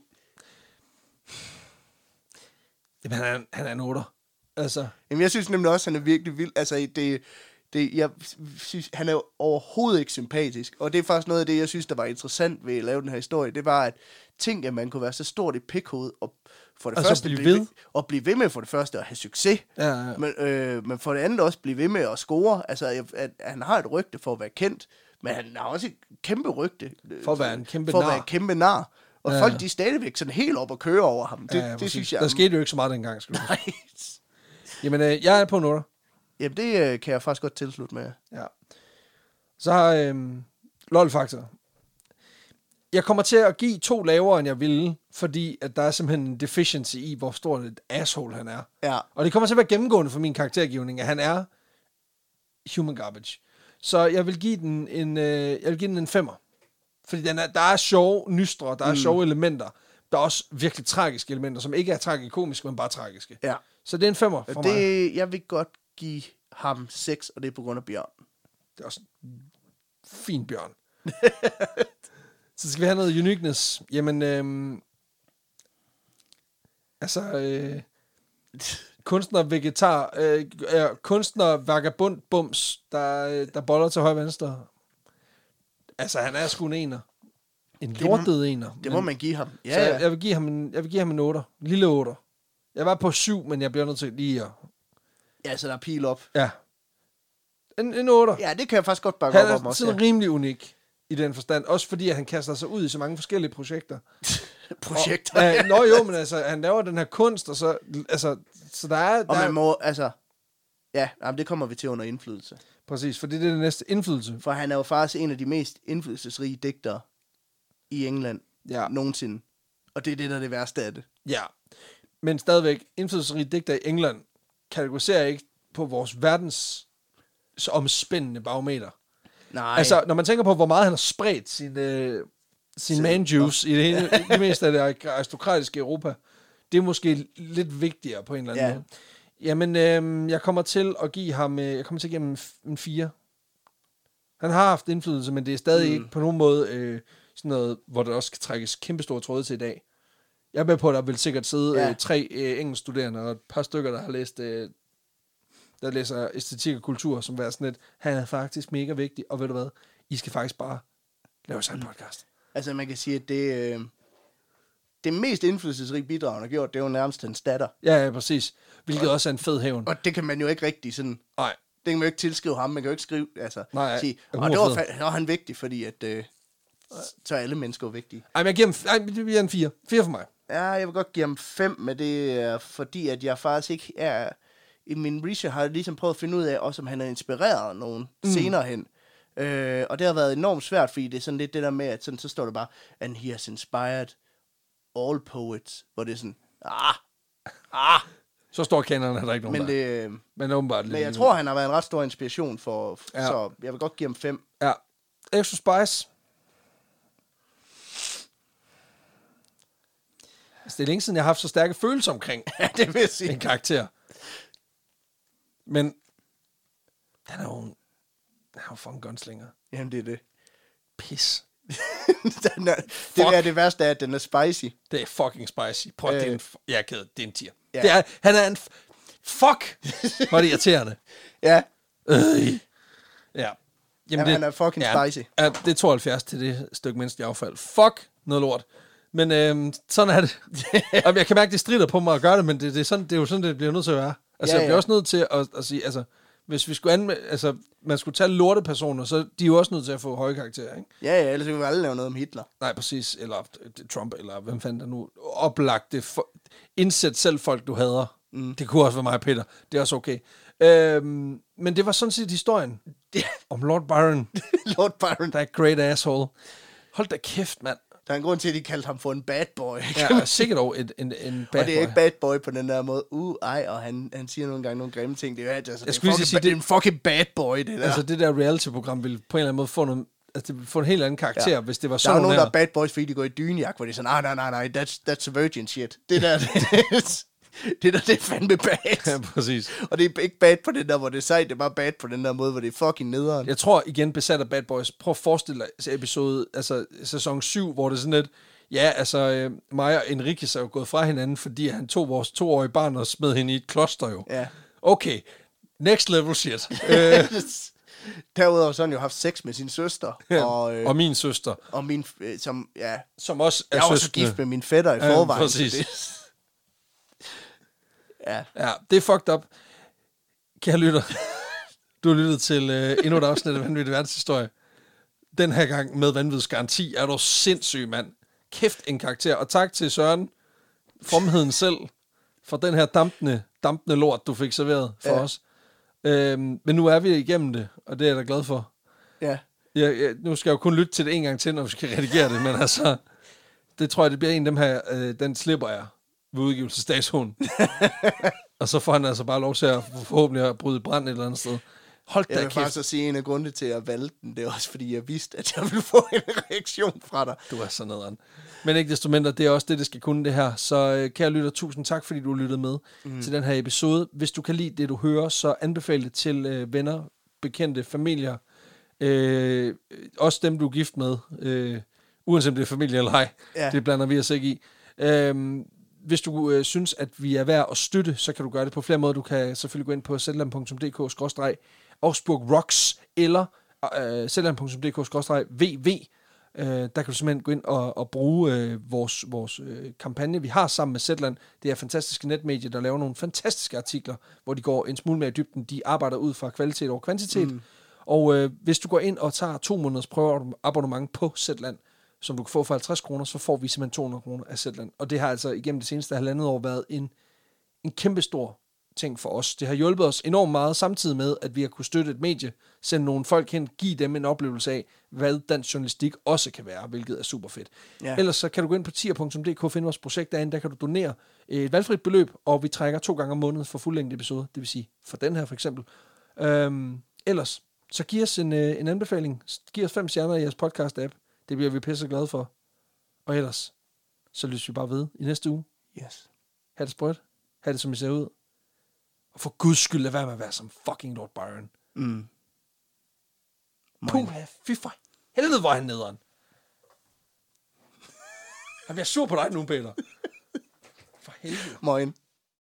jamen han, er, han er en otter. Altså. Jamen, jeg synes nemlig også, han er virkelig vild. Altså, det, det, jeg synes, han er jo overhovedet ikke sympatisk. Og det er faktisk noget af det, jeg synes, der var interessant ved at lave den her historie. Det var, at tænk, at man kunne være så stort i pikhoved, og for det altså første blive blive ved. ved, og blive ved med for det første at have succes. Ja, ja. Men, øh, men for det andet også blive ved med at score. Altså, at, at han har et rygte for at være kendt, men han har også et kæmpe rygte. For at være en kæmpe for nar. at være en kæmpe nar. Og ja. folk, de er stadigvæk sådan helt op og køre over ham. Det, ja, ja, det synes jeg... Der skete jo ikke så meget dengang, skal du Nej. Jamen, øh, jeg er på en otter. Jamen, det øh, kan jeg faktisk godt tilslutte med. Ja. Så har øh, lol-faktor. Jeg kommer til at give to lavere, end jeg ville, fordi at der er simpelthen en deficiency i, hvor stort et asshole han er. Ja. Og det kommer til at være gennemgående for min karaktergivning, at han er human garbage. Så jeg vil give den en, øh, jeg vil give den en femmer. Fordi den er, der er sjove nystre, der er mm. sjove elementer. Der er også virkelig tragiske elementer, som ikke er tragikomiske, men bare tragiske. Ja. Så det er en femmer for det, mig. Jeg vil godt give ham seks, og det er på grund af Bjørn. Det er også en fin Bjørn. Så skal vi have noget uniqueness. Jamen, øhm, altså, øh, kunstner, vegetar, øh, øh, kunstner, vagabund, bums, der, der boller til højre venstre. Altså, han er sgu en ener. En lortet ener. Det må man give ham. Ja, så ja. jeg, jeg, vil give ham en, jeg vil give ham en otter. En lille otter. Jeg var på syv, men jeg bliver nødt til lige at... Ja, så der er pil op. Ja. En, en otter. Ja, det kan jeg faktisk godt bakke op om også. Han er sådan ja. rimelig unik i den forstand. Også fordi, at han kaster sig ud i så mange forskellige projekter. projekter? Og, ja, nå jo, men altså, han laver den her kunst, og så... Altså, så der er... Og der man må, altså... Ja, jamen, det kommer vi til under indflydelse. Præcis, for det er det næste indflydelse. For han er jo faktisk en af de mest indflydelsesrige digtere i England ja. nogensinde. Og det er det, der er det værste af det. Ja, men stadigvæk, indflydelsesrige digter i England kategoriserer ikke på vores verdens så omspændende barometer. Nej. Altså, når man tænker på, hvor meget han har spredt sin, øh, sin man-juice i det, hele, det meste af det aristokratiske Europa, det er måske lidt vigtigere på en eller anden ja. måde. Jamen, øh, jeg kommer til at give ham, øh, jeg kommer til at give ham en, en fire. Han har haft indflydelse, men det er stadig mm. ikke på nogen måde øh, sådan noget, hvor der også skal trækkes kæmpestore tråde til i dag. Jeg er med på, at der vil sikkert sidde ja. øh, tre øh, engelskstuderende og et par stykker, der har læst, øh, der læser æstetik og kultur, som er sådan lidt, han er faktisk mega vigtig, og ved du hvad, I skal faktisk bare lave sig en podcast. Altså, man kan sige, at det, øh, det mest indflydelsesrige bidrag, han har gjort, det er jo nærmest hans datter. Ja, ja, præcis. Hvilket og, også er en fed hævn. Og det kan man jo ikke rigtig sådan... Nej. Det kan man jo ikke tilskrive ham, man kan jo ikke skrive, altså... Nej, sige, og det var, fa- var han vigtig, fordi at... Øh, så er alle mennesker vigtige. Ej, men jeg giver ham, ej, det bliver en fire. Fire for mig. Ja, jeg vil godt give ham fem, men det er fordi, at jeg faktisk ikke er... I min research har jeg ligesom prøvet at finde ud af, også om han har inspireret nogen mm. senere hen. Øh, og det har været enormt svært, fordi det er sådan lidt det der med, at sådan, så står det bare, and he has inspired all poets, hvor det er sådan, ah, ah. Så stor kender han der ikke nogen men det, der. Men åbenbart Men jeg tror, han har været en ret stor inspiration for, ja. Så jeg vil godt give ham fem. Ja. Extra Spice. Altså, det er længe siden, jeg har haft så stærke følelser omkring ja, det vil jeg sige. En karakter. Men han er jo en, han er jo fucking gunslinger. Jamen, det er det. Pis. den er, det er det værste af, at den er spicy. Det er fucking spicy. Prøv, øh. det er en, jeg er ked, det er en tier. Ja. Det er, han er en... F- fuck! Hvor er det irriterende. ja. Øh. Ja. Jamen, Jamen det, han er fucking ja, spicy. Ja, det er tooghalvfjerds til det stykke menneskeligt affald. Fuck noget lort. Men øhm, sådan er det. Og jeg kan mærke, det strider på mig at gøre det, men det, det, er, sådan, det er jo sådan, det bliver nødt til at være. Altså, ja, jeg bliver ja. også nødt til at, at sige, altså, hvis vi skulle anmelde, altså, man skulle tage lortepersoner, så de er jo også nødt til at få høje karakterer, ikke? Ja, ja, ellers ville vi aldrig lave noget om Hitler. Nej, præcis. Eller Trump, eller hvem fanden der nu oplagt det. For, indsæt selv folk, du hader. Mm. Det kunne også være mig, Peter. Det er også okay. Øhm, men det var sådan set historien om Lord Byron. Lord Byron. Der er great asshole. Hold da kæft, mand. Der er en grund til, at de kaldte ham for en bad boy. Ja, sikkert dog en, en, en bad boy. Og det er ikke bad boy på den der måde. Uh, ej, og han, han siger nogle gange nogle grimme ting. Det er, altså, det er, fucking, sige, det, det er en fucking bad boy, det der. Altså, det der reality-program ville på en eller anden måde få noget... Altså, det ville få en helt anden karakter, ja. hvis det var sådan der er nogen, her. der er bad boys, fordi de går i dynejagt, hvor de er sådan, nej, nej, nej, nej, that's, that's a virgin shit. Det der, det, det der, det er fandme bad. Ja, præcis. Og det er ikke bad på den der, hvor det er sejt, det er bare bad på den der måde, hvor det er fucking nederen. Jeg tror igen, besat af bad boys. Prøv at forestille dig episode, altså sæson syv, hvor det er sådan lidt, ja, altså, øh, mig og Enriquez er jo gået fra hinanden, fordi han tog vores toårige barn og smed hende i et kloster jo. Ja. Okay, next level shit. øh, Derudover så har han jo haft sex med sin søster. Ja, og, øh, og min søster. Og min, øh, som, ja. Som også er jeg var søskende. også gift med min fætter i forvejen. Ja, præcis. Det. ja. Ja, det er fucked up. Kære lytter, du har lyttet til øh, endnu et afsnit af Vanvittig Verdenshistorie. Den her gang med vanvidsgaranti er du sindssyg, mand. Kæft en karakter. Og tak til Søren, fromheden selv, for den her dampende, dampende lort, du fik serveret for ja. os. Øhm, men nu er vi igennem det, og det er jeg da glad for. Ja. Jeg, jeg, nu skal jeg jo kun lytte til det en gang til, når vi skal redigere det, men altså, det tror jeg, det bliver en af dem her, øh, den slipper jeg ved udgivelsesdatoen. Og så får han altså bare lov til at forhåbentlig at bryde brand et eller andet sted. Hold da jeg vil kæft. faktisk sige, en af grundene til at valgte den, det er også fordi, jeg vidste, at jeg ville få en reaktion fra dig. Du er så nederen. Men ikke desto mindre, det er også det, det skal kunne det her. Så øh, kære lytter, tusind tak, fordi du lyttede med mm. til den her episode. Hvis du kan lide det, du hører, så anbefale det til øh, venner, bekendte, familier. Øh, også dem, du er gift med. Øh, uanset om det er familie eller ej. Ja. Det blander vi os ikke i. Øh, Hvis du øh, synes, at vi er værd at støtte, så kan du gøre det på flere måder. Du kan selvfølgelig gå ind på zetland punktum d k skråstreg Augsburg Rocks eller øh, zetland punktum d k skråstreg v v. Øh, der kan du simpelthen gå ind og, og bruge øh, vores, vores øh, kampagne, vi har sammen med Zetland. Det er fantastiske netmedier, der laver nogle fantastiske artikler, hvor de går en smule mere i dybden. De arbejder ud fra kvalitet over kvantitet. Mm. Og øh, hvis du går ind og tager to måneders prøveabonnement på Zetland, som du kan få for halvtreds kroner, så får vi simpelthen to hundrede kroner af Zetland. Og det har altså igennem det seneste halvandet år været en, en kæmpestor ting for os. Det har hjulpet os enormt meget, samtidig med, at vi har kunnet støtte et medie, sende nogle folk hen, give dem en oplevelse af, hvad dansk journalistik også kan være, hvilket er super fedt. Ja. Ellers så kan du gå ind på tier punktum d k, finde vores projekt derinde, der kan du donere et valgfrit beløb, og vi trækker to gange om måneden for fuldlængde episoder, det vil sige for den her for eksempel. Øhm, ellers, så giv os en, en anbefaling. Giv os fem stjerner i jeres podcast-app. Det bliver vi pisse glade for. Og ellers, så lytter vi bare ved i næste uge. Yes. Ha' det sprødt. Ha' det, som I ser ud. Og for guds skyld, lad være med at være som fucking Lord Byron. Mm. Puh, fy for helvede, hvor er han nederen. Han bliver sur på dig nu, Peter. For helvede. Moin.